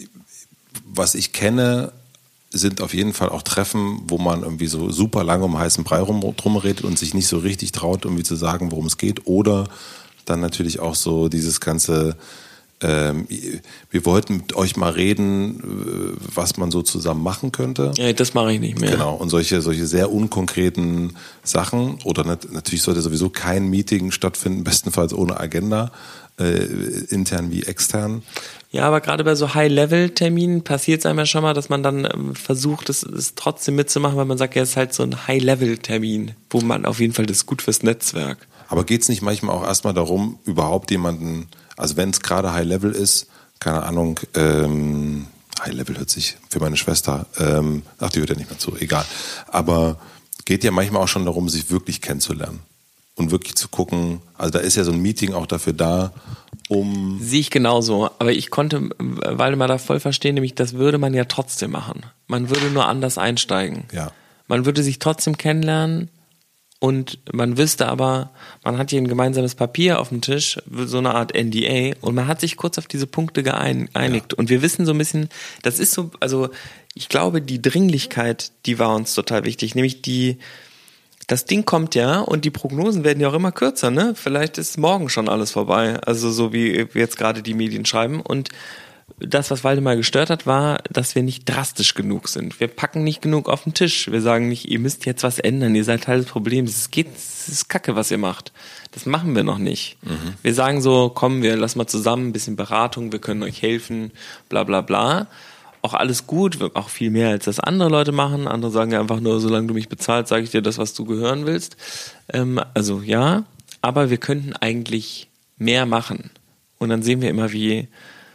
Speaker 1: was ich kenne, sind auf jeden Fall auch Treffen, wo man irgendwie so super lange um heißen Brei rum, drum redet und sich nicht so richtig traut, irgendwie zu sagen, worum es geht. Oder dann natürlich auch so dieses ganze, ähm, wir wollten mit euch mal reden, was man so zusammen machen könnte.
Speaker 2: Ja, das mache ich nicht mehr.
Speaker 1: Genau, und solche, solche sehr unkonkreten Sachen. Oder nat- natürlich sollte sowieso kein Meeting stattfinden, bestenfalls ohne Agenda, äh, intern wie extern.
Speaker 2: Ja, aber gerade bei so High-Level-Terminen passiert es einem ja schon mal, dass man dann ähm, versucht, es, es trotzdem mitzumachen, weil man sagt, ja, es ist halt so ein High-Level-Termin, wo man auf jeden Fall, das ist gut fürs Netzwerk.
Speaker 1: Aber geht es nicht manchmal auch erstmal darum, überhaupt jemanden, also wenn es gerade High-Level ist, keine Ahnung, ähm, High-Level hört sich für meine Schwester, ähm, ach, die hört ja nicht mehr zu, egal. Aber geht ja manchmal auch schon darum, sich wirklich kennenzulernen und wirklich zu gucken, also da ist ja so ein Meeting auch dafür da, um...
Speaker 2: Sehe ich genauso, aber ich konnte Waldemar da voll verstehen, nämlich das würde man ja trotzdem machen. Man würde nur anders einsteigen.
Speaker 1: Ja.
Speaker 2: Man würde sich trotzdem kennenlernen und man wüsste aber, man hat hier ein gemeinsames Papier auf dem Tisch, so eine Art N D A und man hat sich kurz auf diese Punkte geeinigt ja. und wir wissen so ein bisschen, das ist so, also ich glaube, die Dringlichkeit, die war uns total wichtig, nämlich die, das Ding kommt ja und die Prognosen werden ja auch immer kürzer, ne? Vielleicht ist morgen schon alles vorbei, also so wie jetzt gerade die Medien schreiben und das, was Waldemar gestört hat, war, dass wir nicht drastisch genug sind. Wir packen nicht genug auf den Tisch. Wir sagen nicht, ihr müsst jetzt was ändern, ihr seid Teil des Problems. Es geht, es ist Kacke, was ihr macht. Das machen wir noch nicht. Mhm. Wir sagen so, komm, wir lassen mal zusammen ein bisschen Beratung, wir können euch helfen, bla bla bla. Auch alles gut, auch viel mehr, als das andere Leute machen. Andere sagen ja einfach nur, solange du mich bezahlst, sage ich dir das, was du gehören willst. Ähm, also ja, aber wir könnten eigentlich mehr machen. Und dann sehen wir immer, wie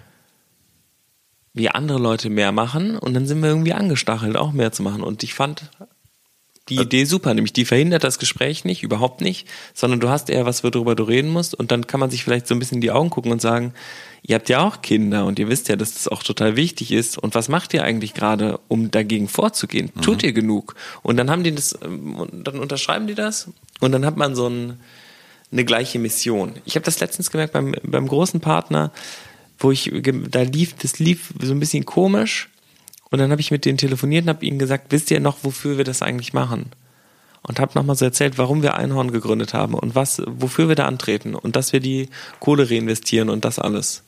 Speaker 2: wie andere Leute mehr machen und dann sind wir irgendwie angestachelt, auch mehr zu machen. Und ich fand die Idee super, nämlich die verhindert das Gespräch nicht, überhaupt nicht, sondern du hast eher was, worüber du reden musst und dann kann man sich vielleicht so ein bisschen in die Augen gucken und sagen, ihr habt ja auch Kinder und ihr wisst ja, dass das auch total wichtig ist und was macht ihr eigentlich gerade, um dagegen vorzugehen? Mhm. Tut ihr genug? Und dann haben die das, dann unterschreiben die das und dann hat man so ein, eine gleiche Mission. Ich habe das letztens gemerkt beim, beim großen Partner, wo ich, da lief, das lief so ein bisschen komisch und dann habe ich mit denen telefoniert und habe ihnen gesagt, wisst ihr noch, wofür wir das eigentlich machen? Und habe nochmal so erzählt, warum wir Einhorn gegründet haben und was, wofür wir da antreten und dass wir die Kohle reinvestieren und das alles.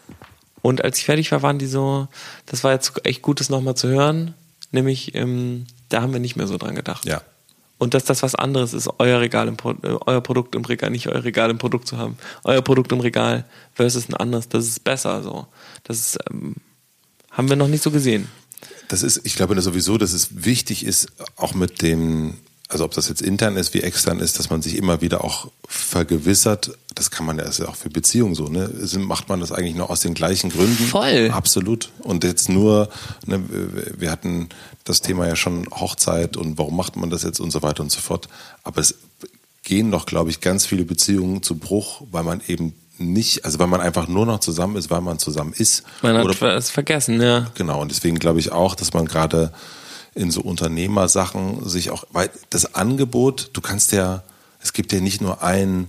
Speaker 2: Und als ich fertig war, waren die so, das war jetzt echt gut, das nochmal zu hören, nämlich, ähm, da haben wir nicht mehr so dran gedacht.
Speaker 1: Ja.
Speaker 2: Und dass das was anderes ist, euer Regal im Pro- euer Produkt im Regal, nicht euer Regal im Produkt zu haben. Euer Produkt im Regal versus ein anderes, das ist besser so. Das ist, ähm, haben wir noch nicht so gesehen.
Speaker 1: Das ist, ich glaube sowieso, dass es wichtig ist, auch mit dem, also ob das jetzt intern ist wie extern ist, dass man sich immer wieder auch vergewissert, das kann man ja, ist ja auch für Beziehungen so, ne? Macht man das eigentlich nur aus den gleichen Gründen?
Speaker 2: Voll.
Speaker 1: Absolut. Und jetzt nur, ne, wir hatten das Thema ja schon Hochzeit und warum macht man das jetzt und so weiter und so fort. Aber es gehen doch, glaube ich, ganz viele Beziehungen zu Bruch, weil man eben nicht, also weil man einfach nur noch zusammen ist, weil man zusammen ist.
Speaker 2: Man hat Oder, es vergessen, ja.
Speaker 1: Genau, und deswegen glaube ich auch, dass man gerade in so Unternehmersachen sich auch, weil das Angebot, du kannst ja, es gibt ja nicht nur einen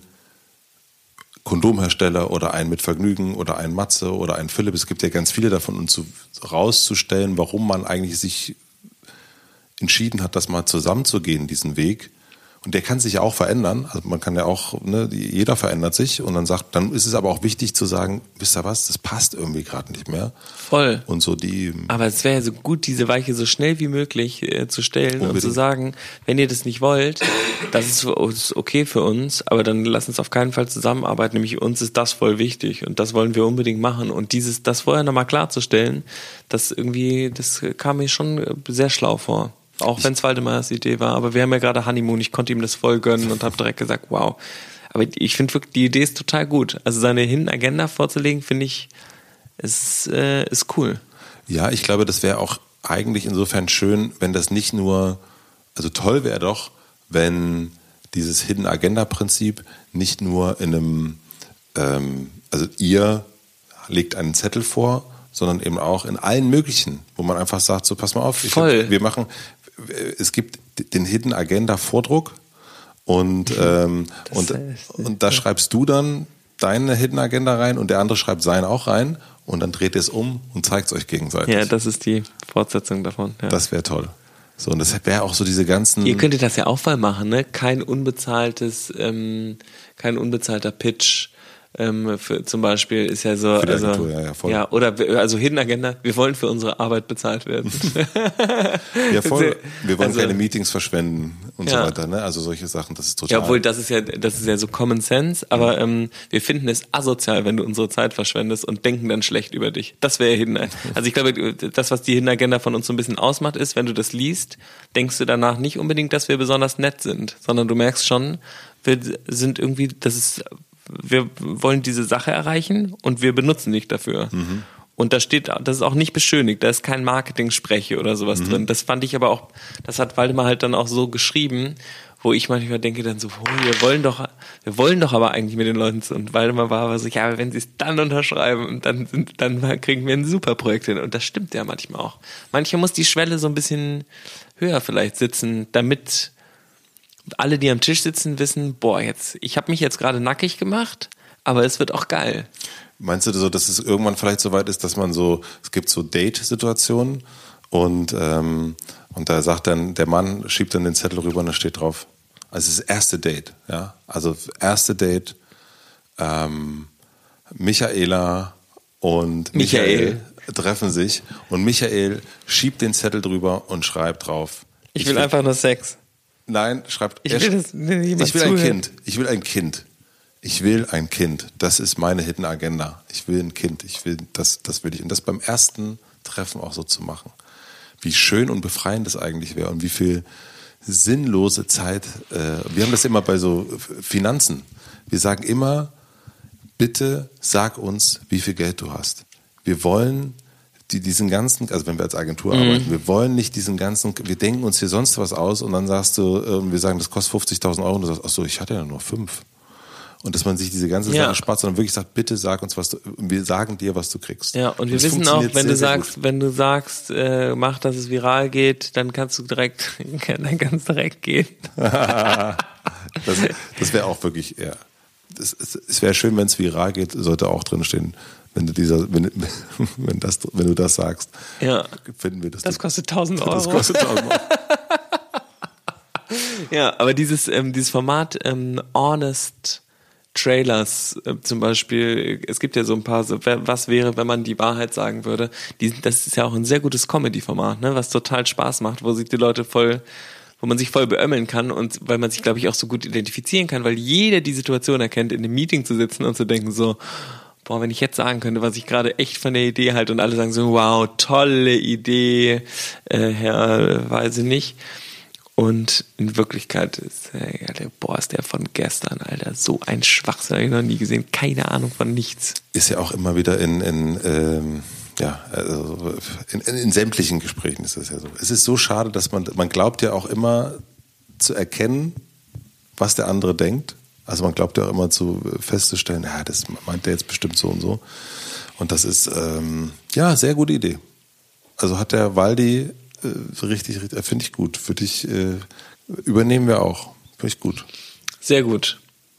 Speaker 1: Kondomhersteller oder einen mit Vergnügen oder einen Matze oder einen Philipp, es gibt ja ganz viele davon und zu, rauszustellen, warum man eigentlich sich entschieden hat, das mal zusammenzugehen, diesen Weg. Und der kann sich ja auch verändern. Also man kann ja auch, ne, jeder verändert sich und dann sagt, dann ist es aber auch wichtig zu sagen, wisst ihr was, das passt irgendwie gerade nicht mehr.
Speaker 2: Voll.
Speaker 1: Und so die.
Speaker 2: Aber es wäre ja so gut, diese Weiche so schnell wie möglich äh, zu stellen unbedingt. Und zu sagen, wenn ihr das nicht wollt, das ist, ist okay für uns, aber dann lasst uns auf keinen Fall zusammenarbeiten. Nämlich uns ist das voll wichtig und das wollen wir unbedingt machen. Und dieses, das vorher nochmal klarzustellen, das irgendwie, das kam mir schon sehr schlau vor. Auch wenn es Waldemars Idee war, aber wir haben ja gerade Honeymoon, ich konnte ihm das voll gönnen und habe direkt gesagt, wow. Aber ich finde wirklich, die Idee ist total gut. Also seine Hidden Agenda vorzulegen, finde ich, ist, äh, ist cool.
Speaker 1: Ja, ich glaube, das wäre auch eigentlich insofern schön, wenn das nicht nur, also toll wäre doch, wenn dieses Hidden Agenda Prinzip nicht nur in einem, ähm, also ihr legt einen Zettel vor, sondern eben auch in allen möglichen, wo man einfach sagt, so pass mal auf, ich hab, wir machen, es gibt den Hidden Agenda Vordruck und, ähm, und, und da schreibst du dann deine Hidden Agenda rein und der andere schreibt seine auch rein und dann dreht ihr es um und zeigt es euch gegenseitig.
Speaker 2: Ja, das ist die Fortsetzung davon. Ja.
Speaker 1: Das wäre toll. So, und das wäre auch so diese ganzen...
Speaker 2: Ihr könntet das ja auch mal machen, ne? Kein unbezahltes, ähm, kein unbezahlter Pitch. Ähm, für, zum Beispiel ist ja so,
Speaker 1: für die
Speaker 2: also,
Speaker 1: Agentur, ja, ja, voll.
Speaker 2: Ja, oder, also Hidden Agenda, wir wollen für unsere Arbeit bezahlt werden.
Speaker 1: Ja, voll. Wir wollen
Speaker 2: also,
Speaker 1: keine Meetings verschwenden und
Speaker 2: ja.
Speaker 1: so weiter, ne? Also solche Sachen, das ist total...
Speaker 2: Ja, obwohl, das ist ja, das ist ja so Common Sense, aber ähm, wir finden es asozial, wenn du unsere Zeit verschwendest und denken dann schlecht über dich. Das wäre Hidden Agenda. Also ich glaube, das, was die Hidden Agenda von uns so ein bisschen ausmacht, ist, wenn du das liest, denkst du danach nicht unbedingt, dass wir besonders nett sind, sondern du merkst schon, wir sind irgendwie, das ist... wir wollen diese Sache erreichen und wir benutzen dich dafür. Mhm. Und da steht, das ist auch nicht beschönigt, da ist kein Marketing-Spreche oder sowas mhm. drin. Das fand ich aber auch, das hat Waldemar halt dann auch so geschrieben, wo ich manchmal denke dann so, oh, wir wollen doch, wir wollen doch aber eigentlich mit den Leuten zu. Und Waldemar war aber so, ja, aber wenn sie es dann unterschreiben, dann, sind, dann kriegen wir ein super Projekt hin. Und das stimmt ja manchmal auch. Manchmal muss die Schwelle so ein bisschen höher vielleicht sitzen, damit alle, die am Tisch sitzen, wissen, boah, jetzt, ich habe mich jetzt gerade nackig gemacht, aber es wird auch geil.
Speaker 1: Meinst du so, dass es irgendwann vielleicht so weit ist, dass man so, es gibt so Date-Situationen und, ähm, und da sagt dann, der Mann schiebt dann den Zettel rüber und da steht drauf, also das erste Date, ja, also erste Date, ähm, Michaela und Michael, Michael treffen sich und Michael schiebt den Zettel drüber und schreibt drauf.
Speaker 2: Ich, ich will, will einfach nur Sex.
Speaker 1: Nein, schreibt,
Speaker 2: ich will, das, will
Speaker 1: ich will ein Kind, ich will ein Kind. Ich will ein Kind. Das ist meine Hidden Agenda. Ich will ein Kind. Ich will, das, das will ich. Und das beim ersten Treffen auch so zu machen. Wie schön und befreiend das eigentlich wäre und wie viel sinnlose Zeit. Äh, wir haben das immer bei so Finanzen. Wir sagen immer, bitte sag uns, wie viel Geld du hast. Wir wollen die, diesen ganzen, also wenn wir als Agentur mhm. arbeiten, wir wollen nicht diesen ganzen, wir denken uns hier sonst was aus und dann sagst du, äh, wir sagen, das kostet fünfzigtausend Euro und du sagst, ach so, ich hatte ja nur fünf. Und dass man sich diese ganze
Speaker 2: ja.
Speaker 1: Sache spart, sondern wirklich sagt, bitte sag uns, was du, wir sagen dir, was du kriegst.
Speaker 2: Ja, und wir und wissen auch, wenn sehr, du sagst, wenn du sagst, äh, mach, dass es viral geht, dann kannst du direkt, dann kannst du direkt gehen.
Speaker 1: das das wäre auch wirklich, ja. Das, es wäre schön, wenn es viral geht, sollte auch drin stehen, wenn du dieser, wenn, wenn das, wenn du das sagst.
Speaker 2: Ja.
Speaker 1: Finden wir das.
Speaker 2: Das kostet tausend Euro.
Speaker 1: Das kostet tausend Euro.
Speaker 2: Ja, aber dieses, ähm, dieses Format, ähm, Honest Trailers äh, zum Beispiel, es gibt ja so ein paar, so, was wäre, wenn man die Wahrheit sagen würde, die, das ist ja auch ein sehr gutes Comedy-Format, ne, was total Spaß macht, wo sich die Leute voll, wo man sich voll beömmeln kann und weil man sich, glaube ich, auch so gut identifizieren kann, weil jeder die Situation erkennt, in einem Meeting zu sitzen und zu denken so, boah, wenn ich jetzt sagen könnte, was ich gerade echt von der Idee halte und alle sagen so, wow, tolle Idee, äh, Herr, weiß ich nicht. Und in Wirklichkeit ist, äh, boah, ist der von gestern, Alter, so ein Schwachsinn, habe ich noch nie gesehen, keine Ahnung von nichts.
Speaker 1: Ist ja auch immer wieder in, in ähm, ja, also in, in, in sämtlichen Gesprächen ist das ja so. Es ist so schade, dass man, man glaubt ja auch immer zu erkennen, was der andere denkt. Also man glaubt ja auch immer zu festzustellen, ja, das meint der jetzt bestimmt so und so. Und das ist, ähm, ja, sehr gute Idee. Also hat der Waldi richtig, richtig finde ich gut. Für dich äh, übernehmen wir auch. Finde ich gut.
Speaker 2: Sehr gut.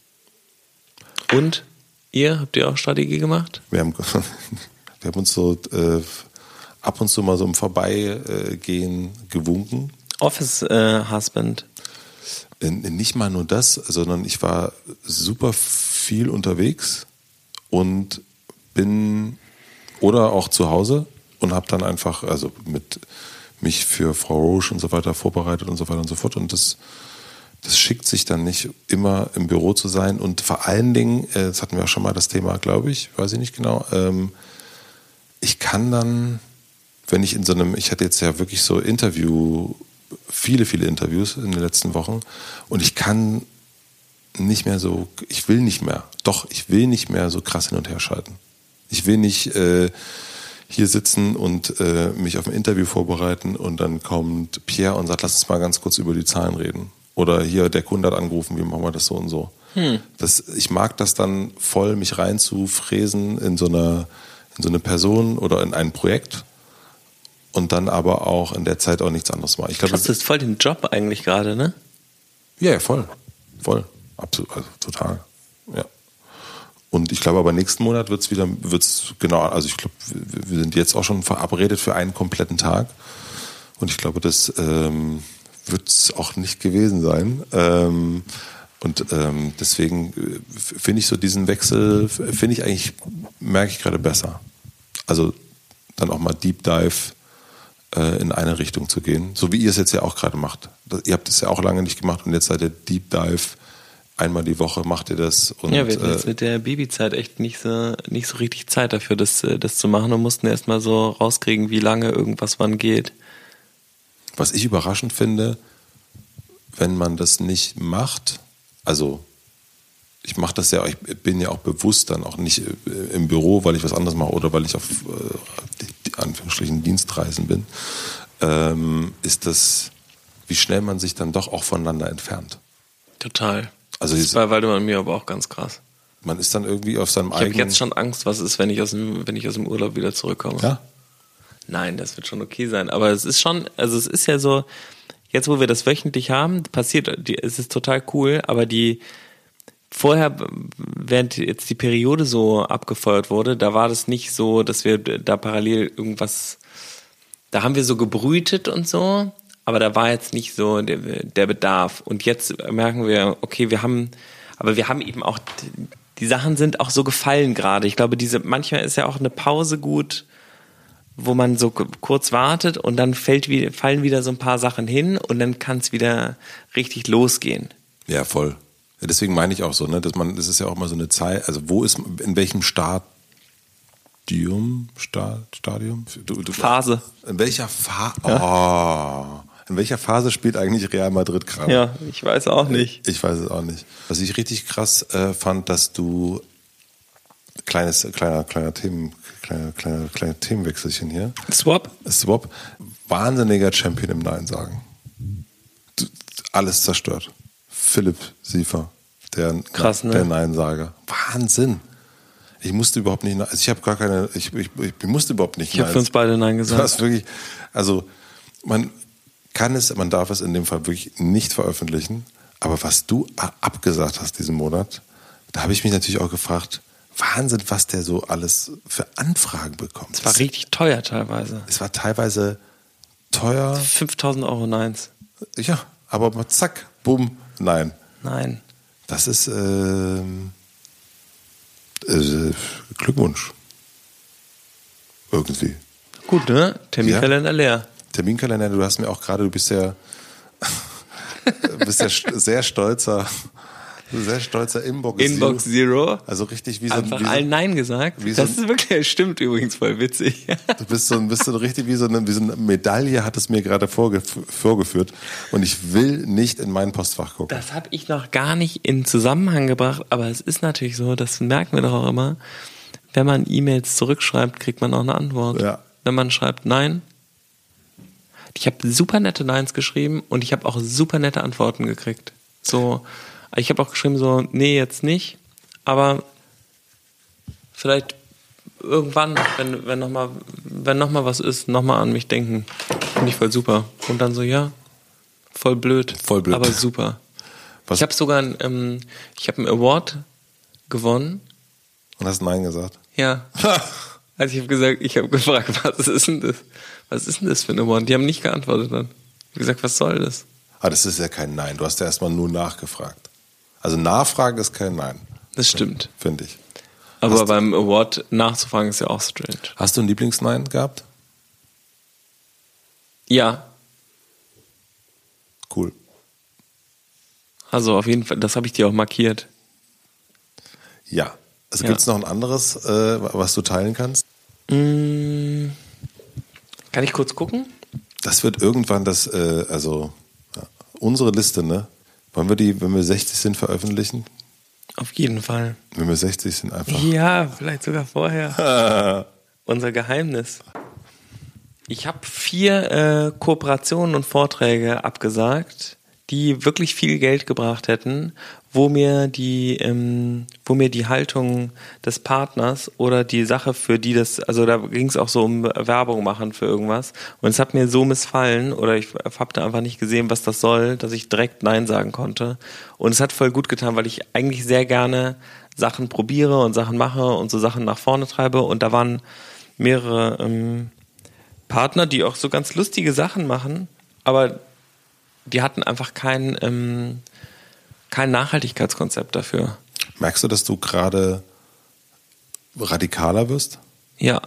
Speaker 2: Und ihr, habt ihr auch Strategie gemacht?
Speaker 1: Wir haben, wir haben uns so äh, ab und zu mal so im Vorbeigehen gewunken.
Speaker 2: Office äh, Husband.
Speaker 1: Äh, nicht mal nur das, sondern ich war super viel unterwegs und bin oder auch zu Hause und habe dann einfach, also mit mich für Frau Roche und so weiter vorbereitet und so weiter und so fort. Und das, das schickt sich dann nicht, immer im Büro zu sein. Und vor allen Dingen, äh, das hatten wir auch schon mal das Thema, glaube ich, weiß ich nicht genau, ähm, ich kann dann, wenn ich in so einem, ich hatte jetzt ja wirklich so Interview, viele, viele Interviews in den letzten Wochen und ich kann nicht mehr so, ich will nicht mehr, doch, ich will nicht mehr so krass hin und her schalten. Ich will nicht äh, hier sitzen und äh, mich auf ein Interview vorbereiten und dann kommt Pierre und sagt, lass uns mal ganz kurz über die Zahlen reden. Oder hier, der Kunde hat angerufen, wie machen wir das so und so. Hm. Das, ich mag das dann voll, mich reinzufräsen in so eine, in so eine Person oder in ein Projekt und dann aber auch in der Zeit auch nichts anderes machen. Ich glaub,
Speaker 2: Krass, du hast voll den Job eigentlich gerade, ne?
Speaker 1: Ja, ja, voll. Voll. Absolut, also total. Ja. Und ich glaube aber nächsten Monat wird es wieder, wird's genau, also ich glaube, wir sind jetzt auch schon verabredet für einen kompletten Tag. Und ich glaube, das ähm, wird es auch nicht gewesen sein. Ähm, und ähm, deswegen finde ich so diesen Wechsel, finde ich eigentlich, merke ich gerade besser. Also dann auch mal Deep Dive äh, in eine Richtung zu gehen. So wie ihr es jetzt ja auch gerade macht. Das, ihr habt es ja auch lange nicht gemacht und jetzt seid ihr Deep Dive. Einmal die Woche macht ihr das. Und,
Speaker 2: ja, wir hatten
Speaker 1: äh,
Speaker 2: jetzt mit der Babyzeit echt nicht so, nicht so richtig Zeit dafür, das, das zu machen und mussten erst mal so rauskriegen, wie lange irgendwas wann geht.
Speaker 1: Was ich überraschend finde, wenn man das nicht macht, also ich mache das ja, ich bin ja auch bewusst dann auch nicht im Büro, weil ich was anderes mache oder weil ich auf äh, die, die Anführungsstrichen Dienstreisen bin, ähm, ist das, wie schnell man sich dann doch auch voneinander entfernt.
Speaker 2: Total.
Speaker 1: Also
Speaker 2: das ist bei Waldemar und mir aber auch ganz krass.
Speaker 1: Man ist dann irgendwie auf seinem
Speaker 2: ich
Speaker 1: eigenen...
Speaker 2: Ich habe jetzt schon Angst, was ist, wenn ich aus dem, wenn ich aus dem Urlaub wieder zurückkomme.
Speaker 1: Ja?
Speaker 2: Nein, das wird schon okay sein. Aber es ist schon, also es ist ja so, jetzt wo wir das wöchentlich haben, passiert, die, es ist total cool, aber die vorher, während jetzt die Periode so abgefeuert wurde, da war das nicht so, dass wir da parallel irgendwas, da haben wir so gebrütet und so, aber da war jetzt nicht so der, der Bedarf. Und jetzt merken wir, okay, wir haben, aber wir haben eben auch, die Sachen sind auch so gefallen gerade. Ich glaube, diese, manchmal ist ja auch eine Pause gut, wo man so kurz wartet und dann fällt, fallen wieder so ein paar Sachen hin und dann kann es wieder richtig losgehen.
Speaker 1: Ja, voll. Ja, deswegen meine ich auch so, ne, dass man, das ist ja auch immer so eine Zeit, also wo ist, in welchem Stadium, Stad, Stadium? Du, du,
Speaker 2: Phase.
Speaker 1: In welcher Phase,
Speaker 2: Ja.
Speaker 1: oh, in welcher Phase spielt eigentlich Real Madrid gerade?
Speaker 2: Ja, ich weiß auch nicht.
Speaker 1: Ich weiß es auch nicht. Was ich richtig krass äh, fand, dass du kleines, kleiner, kleiner Themen, kleiner, kleiner, kleiner Themenwechselchen hier.
Speaker 2: Swap?
Speaker 1: Swap. Wahnsinniger Champion im Nein sagen. Du, alles zerstört. Philipp Siefer, der,
Speaker 2: Krass, ne?
Speaker 1: der Nein-Sager. Wahnsinn. Ich musste überhaupt nicht, also ich habe gar keine, ich, ich, ich musste überhaupt nicht
Speaker 2: Ich habe für uns beide Nein gesagt.
Speaker 1: Das wirklich, also man kann es, man darf es in dem Fall wirklich nicht veröffentlichen, aber was du abgesagt hast diesen Monat, da habe ich mich natürlich auch gefragt, Wahnsinn, was der so alles für Anfragen bekommt.
Speaker 2: Es war richtig teuer teilweise.
Speaker 1: Es war teilweise teuer.
Speaker 2: fünftausend Euro Neins.
Speaker 1: Ja, aber mal zack, bumm, nein.
Speaker 2: Nein.
Speaker 1: Das ist äh, äh, Glückwunsch. Irgendwie.
Speaker 2: Gut, ne? Terminkalender ja. leer.
Speaker 1: Terminkalender, du hast mir auch gerade, du bist ja, bist ja sehr stolzer, sehr stolzer Inbox Zero.
Speaker 2: Inbox Zero.
Speaker 1: Also richtig wie so
Speaker 2: Einfach
Speaker 1: ein, wie
Speaker 2: allen
Speaker 1: so,
Speaker 2: Nein gesagt.
Speaker 1: Wie
Speaker 2: Das
Speaker 1: so
Speaker 2: ist wirklich, stimmt übrigens voll witzig.
Speaker 1: Du bist so, bist so richtig wie so, eine, wie so eine Medaille, hat es mir gerade vorgef- vorgeführt. Und ich will nicht in mein Postfach gucken.
Speaker 2: Das habe ich noch gar nicht in Zusammenhang gebracht, aber es ist natürlich so, das merken wir doch auch immer, wenn man E-Mails zurückschreibt, kriegt man auch eine Antwort.
Speaker 1: Ja.
Speaker 2: Wenn man schreibt Nein. Ich habe super nette Neins geschrieben und ich habe auch super nette Antworten gekriegt. So, ich habe auch geschrieben so, nee, jetzt nicht, aber vielleicht irgendwann, wenn, wenn nochmal wenn noch mal was ist, nochmal an mich denken. Finde ich voll super. Und dann so, ja, voll blöd,
Speaker 1: Voll blöd.
Speaker 2: aber super.
Speaker 1: Was?
Speaker 2: Ich habe sogar ein, ähm, ich habe einen Award gewonnen.
Speaker 1: Und hast Nein gesagt?
Speaker 2: Ja. Also ich habe gesagt, ich habe gefragt, was ist denn das? Was ist denn das für ein Award? Die haben nicht geantwortet dann. Ich habe gesagt, was soll das?
Speaker 1: Ah, das ist ja kein Nein. Du hast ja erstmal nur nachgefragt. Also Nachfragen ist kein Nein.
Speaker 2: Das stimmt.
Speaker 1: Finde ich.
Speaker 2: Aber
Speaker 1: Hast-
Speaker 2: beim Award nachzufragen ist ja auch strange.
Speaker 1: Hast du ein Lieblingsnein gehabt?
Speaker 2: Ja,
Speaker 1: Cool.
Speaker 2: also auf jeden Fall, das habe ich dir auch markiert.
Speaker 1: Ja. Also
Speaker 2: Ja.
Speaker 1: gibt es noch ein anderes, äh, was du teilen kannst?
Speaker 2: Mm, kann ich kurz gucken?
Speaker 1: Das wird irgendwann das, äh, also ja, unsere Liste, ne? Wollen wir die, wenn wir sechzig sind, veröffentlichen?
Speaker 2: Auf jeden Fall.
Speaker 1: Wenn wir sechzig sind, einfach.
Speaker 2: Ja, vielleicht sogar vorher. Unser Geheimnis. Ich habe vier äh, Kooperationen und Vorträge abgesagt, die wirklich viel Geld gebracht hätten, wo mir die, ähm, wo mir die Haltung des Partners oder die Sache, für die das, also da ging es auch so um Werbung machen für irgendwas, und es hat mir so missfallen oder ich habe da einfach nicht gesehen, was das soll, dass ich direkt Nein sagen konnte, und es hat voll gut getan, weil ich eigentlich sehr gerne Sachen probiere und Sachen mache und so Sachen nach vorne treibe, und da waren mehrere ähm, Partner, die auch so ganz lustige Sachen machen, aber die hatten einfach kein, ähm, kein Nachhaltigkeitskonzept dafür.
Speaker 1: Merkst du, dass du gerade radikaler wirst?
Speaker 2: Ja.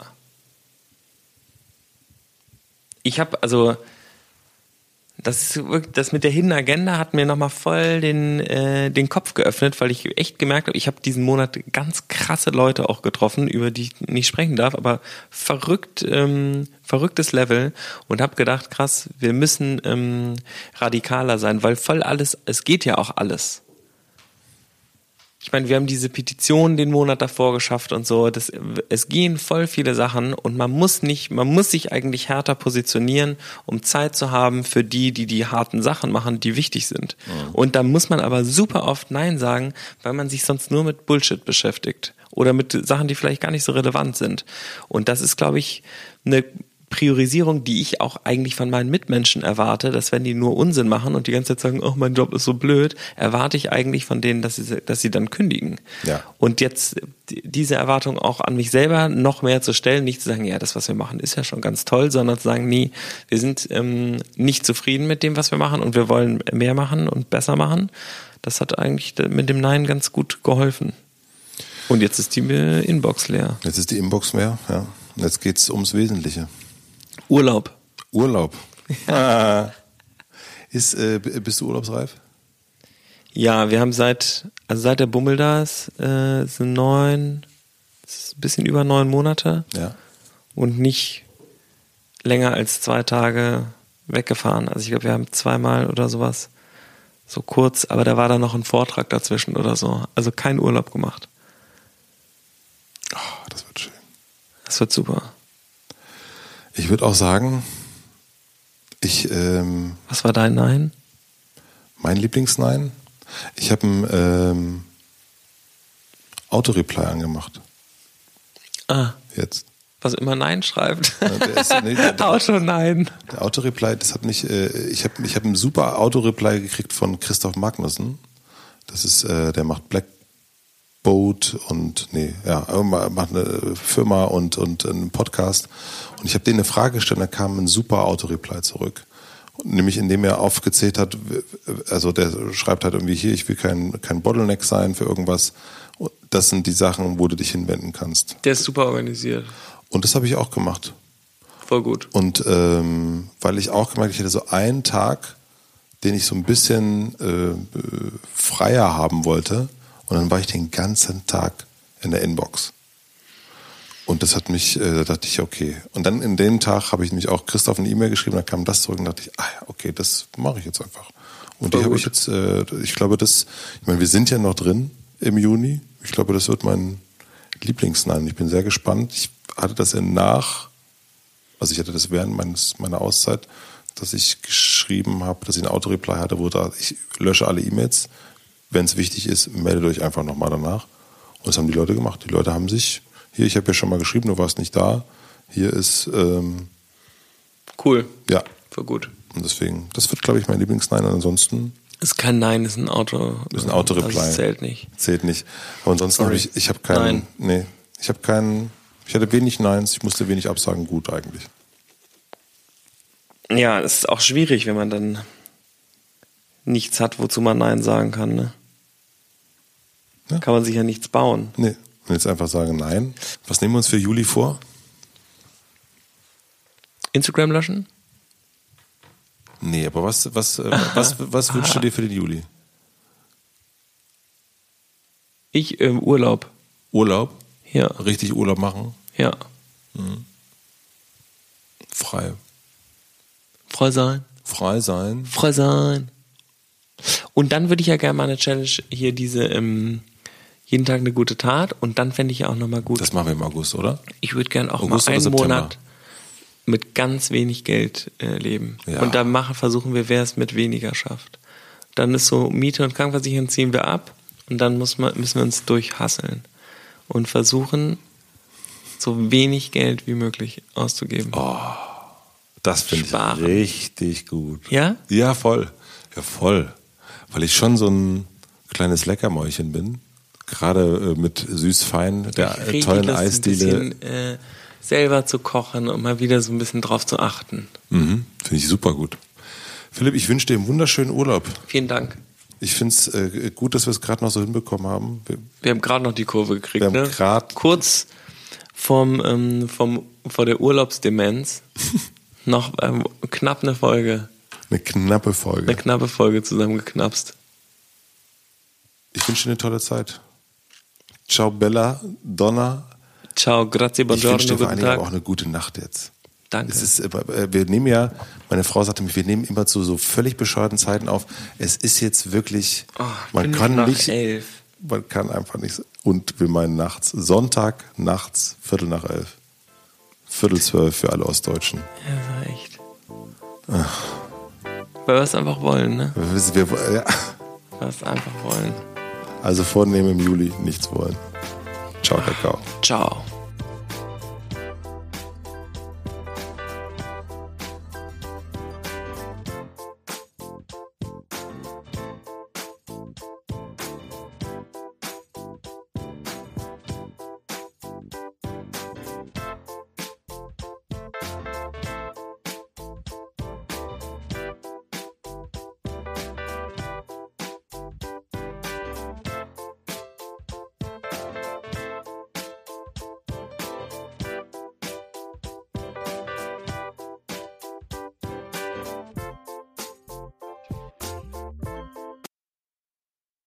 Speaker 2: Ich habe, also, das, ist wirklich, das mit der Hidden Agenda hat mir nochmal voll den, äh, den Kopf geöffnet, weil ich echt gemerkt habe, ich habe diesen Monat ganz krasse Leute auch getroffen, über die ich nicht sprechen darf, aber verrückt, ähm, verrücktes Level, und habe gedacht, krass, wir müssen ähm, radikaler sein, weil voll alles, es geht ja auch alles. Ich meine, wir haben diese Petition den Monat davor geschafft und so. Das, es gehen voll viele Sachen, und man muss nicht, man muss sich eigentlich härter positionieren, um Zeit zu haben für die, die die harten Sachen machen, die wichtig sind. Mhm. Und da muss man aber super oft Nein sagen, weil man sich sonst nur mit Bullshit beschäftigt oder mit Sachen, die vielleicht gar nicht so relevant sind. Und das ist, glaube ich, eine Priorisierung, die ich auch eigentlich von meinen Mitmenschen erwarte, dass wenn die nur Unsinn machen und die ganze Zeit sagen, oh, mein Job ist so blöd, erwarte ich eigentlich von denen, dass sie, dass sie dann kündigen.
Speaker 1: Ja.
Speaker 2: Und jetzt diese Erwartung auch an mich selber noch mehr zu stellen, nicht zu sagen, ja, das, was wir machen, ist ja schon ganz toll, sondern zu sagen, nee, wir sind ähm, nicht zufrieden mit dem, was wir machen und wir wollen mehr machen und besser machen. Das hat eigentlich mit dem Nein ganz gut geholfen. Und jetzt ist die Inbox leer.
Speaker 1: Jetzt ist die Inbox leer, ja. Und jetzt geht's ums Wesentliche.
Speaker 2: Urlaub.
Speaker 1: Urlaub. Ja. Ist, äh, bist du urlaubsreif?
Speaker 2: Ja, wir haben seit, also seit der Bummel da ist, äh, sind neun, ist ein bisschen über neun Monate.
Speaker 1: Ja.
Speaker 2: Und nicht länger als zwei Tage weggefahren. Also ich glaube, wir haben zweimal oder sowas so kurz, aber da war dann noch ein Vortrag dazwischen oder so. Also kein Urlaub gemacht.
Speaker 1: Oh, das wird schön.
Speaker 2: Das wird super.
Speaker 1: Ich würde auch sagen, ich, ähm,
Speaker 2: was war dein Nein?
Speaker 1: Mein Lieblingsnein? Ich habe ein ähm, Autoreply angemacht.
Speaker 2: Ah.
Speaker 1: Jetzt.
Speaker 2: Was immer Nein schreibt.
Speaker 1: Ja, der ist, nee, der, der,
Speaker 2: Auto-Nein.
Speaker 1: Der Autoreply, das hat mich, äh, ich habe ich hab einen super Autoreply gekriegt von Christoph Magnussen. Das ist, äh, der macht Black Boat und, nee, ja, macht eine Firma und, und einen Podcast. Und ich habe denen eine Frage gestellt, da kam ein super Autoreply zurück. Nämlich indem er aufgezählt hat, also der schreibt halt irgendwie hier, ich will kein, kein Bottleneck sein für irgendwas. Das sind die Sachen, wo du dich hinwenden kannst.
Speaker 2: Der ist super organisiert.
Speaker 1: Und das habe ich auch gemacht.
Speaker 2: Voll gut.
Speaker 1: Und ähm, weil ich auch gemerkt, ich hätte so einen Tag, den ich so ein bisschen äh, freier haben wollte. Und dann war ich den ganzen Tag in der Inbox. Und das hat mich, äh, da dachte ich, okay. Und dann in dem Tag habe ich nämlich auch Christoph eine E-Mail geschrieben, dann kam das zurück und dachte ich, ah ja, okay, das mache ich jetzt einfach. Und Voll die habe ich jetzt, äh, ich glaube, das, ich meine, wir sind ja noch drin im Juni. Ich glaube, das wird mein Lieblingsnein. Ich bin sehr gespannt. Ich hatte das in nach, also ich hatte das während meines, meiner Auszeit, dass ich geschrieben habe, dass ich ein Autoreply hatte, wo da, ich lösche alle E-Mails. Wenn es wichtig ist, meldet euch einfach nochmal danach. Und das haben die Leute gemacht. Die Leute haben sich, hier, ich habe ja schon mal geschrieben, du warst nicht da. Hier ist, ähm,
Speaker 2: cool.
Speaker 1: Ja.
Speaker 2: Voll gut.
Speaker 1: Und deswegen, das wird, glaube ich, mein Lieblingsnein. Und ansonsten.
Speaker 2: Ist kein Nein, ist ein Auto.
Speaker 1: Ist ein Autoreply.
Speaker 2: Das zählt nicht.
Speaker 1: Zählt nicht. Aber ansonsten habe ich, ich habe keinen,
Speaker 2: Nein.
Speaker 1: nee, ich habe keinen, ich hatte wenig Neins, ich musste wenig absagen, gut eigentlich.
Speaker 2: Ja, es ist auch schwierig, wenn man dann nichts hat, wozu man Nein sagen kann, ne? Ja. Kann man sich ja nichts bauen.
Speaker 1: Nee. Und jetzt einfach sagen Nein. Was nehmen wir uns für Juli vor?
Speaker 2: Instagram löschen?
Speaker 1: Nee, aber was, was, äh, was, was wünschst du dir für den Juli?
Speaker 2: Ich, ähm, Urlaub.
Speaker 1: Urlaub?
Speaker 2: Ja.
Speaker 1: Richtig Urlaub machen?
Speaker 2: Ja.
Speaker 1: Mhm. Frei.
Speaker 2: Frei sein.
Speaker 1: Frei sein.
Speaker 2: Frei sein. Und dann würde ich ja gerne mal eine Challenge hier, diese ähm, jeden Tag eine gute Tat. Und dann fände ich ja auch nochmal gut.
Speaker 1: Das machen wir im August, oder?
Speaker 2: Ich würde gerne auch
Speaker 1: August
Speaker 2: mal einen
Speaker 1: oder
Speaker 2: Monat mit ganz wenig Geld äh, leben.
Speaker 1: Ja.
Speaker 2: Und dann machen, versuchen wir, wer es mit weniger schafft. Dann ist so, Miete und Krankenversicherung ziehen wir ab. Und dann muss man, müssen wir uns durchhasseln. Und versuchen, so wenig Geld wie möglich auszugeben.
Speaker 1: Oh, das finde ich richtig gut.
Speaker 2: Ja?
Speaker 1: Ja, voll. Ja, voll. Weil ich schon so ein kleines Leckermäulchen bin. Gerade äh, mit süß-fein, der äh, tollen Eisdiele.
Speaker 2: Ein bisschen, äh, selber zu kochen und mal wieder so ein bisschen drauf zu achten.
Speaker 1: Mhm, finde ich super gut. Philipp, ich wünsche dir einen wunderschönen Urlaub.
Speaker 2: Vielen Dank.
Speaker 1: Ich finde es äh, gut, dass wir es gerade noch so hinbekommen haben. Wir,
Speaker 2: wir haben gerade noch die Kurve gekriegt.
Speaker 1: Wir haben
Speaker 2: ne?
Speaker 1: gerade
Speaker 2: kurz vom, ähm, vom, vor der Urlaubsdemenz noch ähm, knapp eine Folge.
Speaker 1: Eine knappe Folge.
Speaker 2: Eine knappe Folge zusammengeknapst.
Speaker 1: Ich wünsche dir eine tolle Zeit. Ciao Bella, Donna.
Speaker 2: Ciao, grazie, buongiorno,
Speaker 1: ich wünsche dir vor
Speaker 2: guten
Speaker 1: allen Dingen
Speaker 2: Tag.
Speaker 1: auch eine gute Nacht jetzt.
Speaker 2: Danke.
Speaker 1: Es ist, wir nehmen ja, meine Frau sagte mir, wir nehmen immer zu so völlig bescheuerten Zeiten auf. Es ist jetzt wirklich,
Speaker 2: oh,
Speaker 1: man kann
Speaker 2: nach
Speaker 1: nicht,
Speaker 2: elf.
Speaker 1: man kann einfach nicht, und wir meinen nachts, Sonntag, nachts, Viertel nach elf. Viertel zwölf für alle Ostdeutschen.
Speaker 2: Ja, das war echt. Ach. Weil wir es einfach wollen, ne?
Speaker 1: Wir, wir, ja.
Speaker 2: Weil wir es einfach wollen.
Speaker 1: Also vornehmen im Juli nichts wollen. Ciao, Kakao.
Speaker 2: Ciao.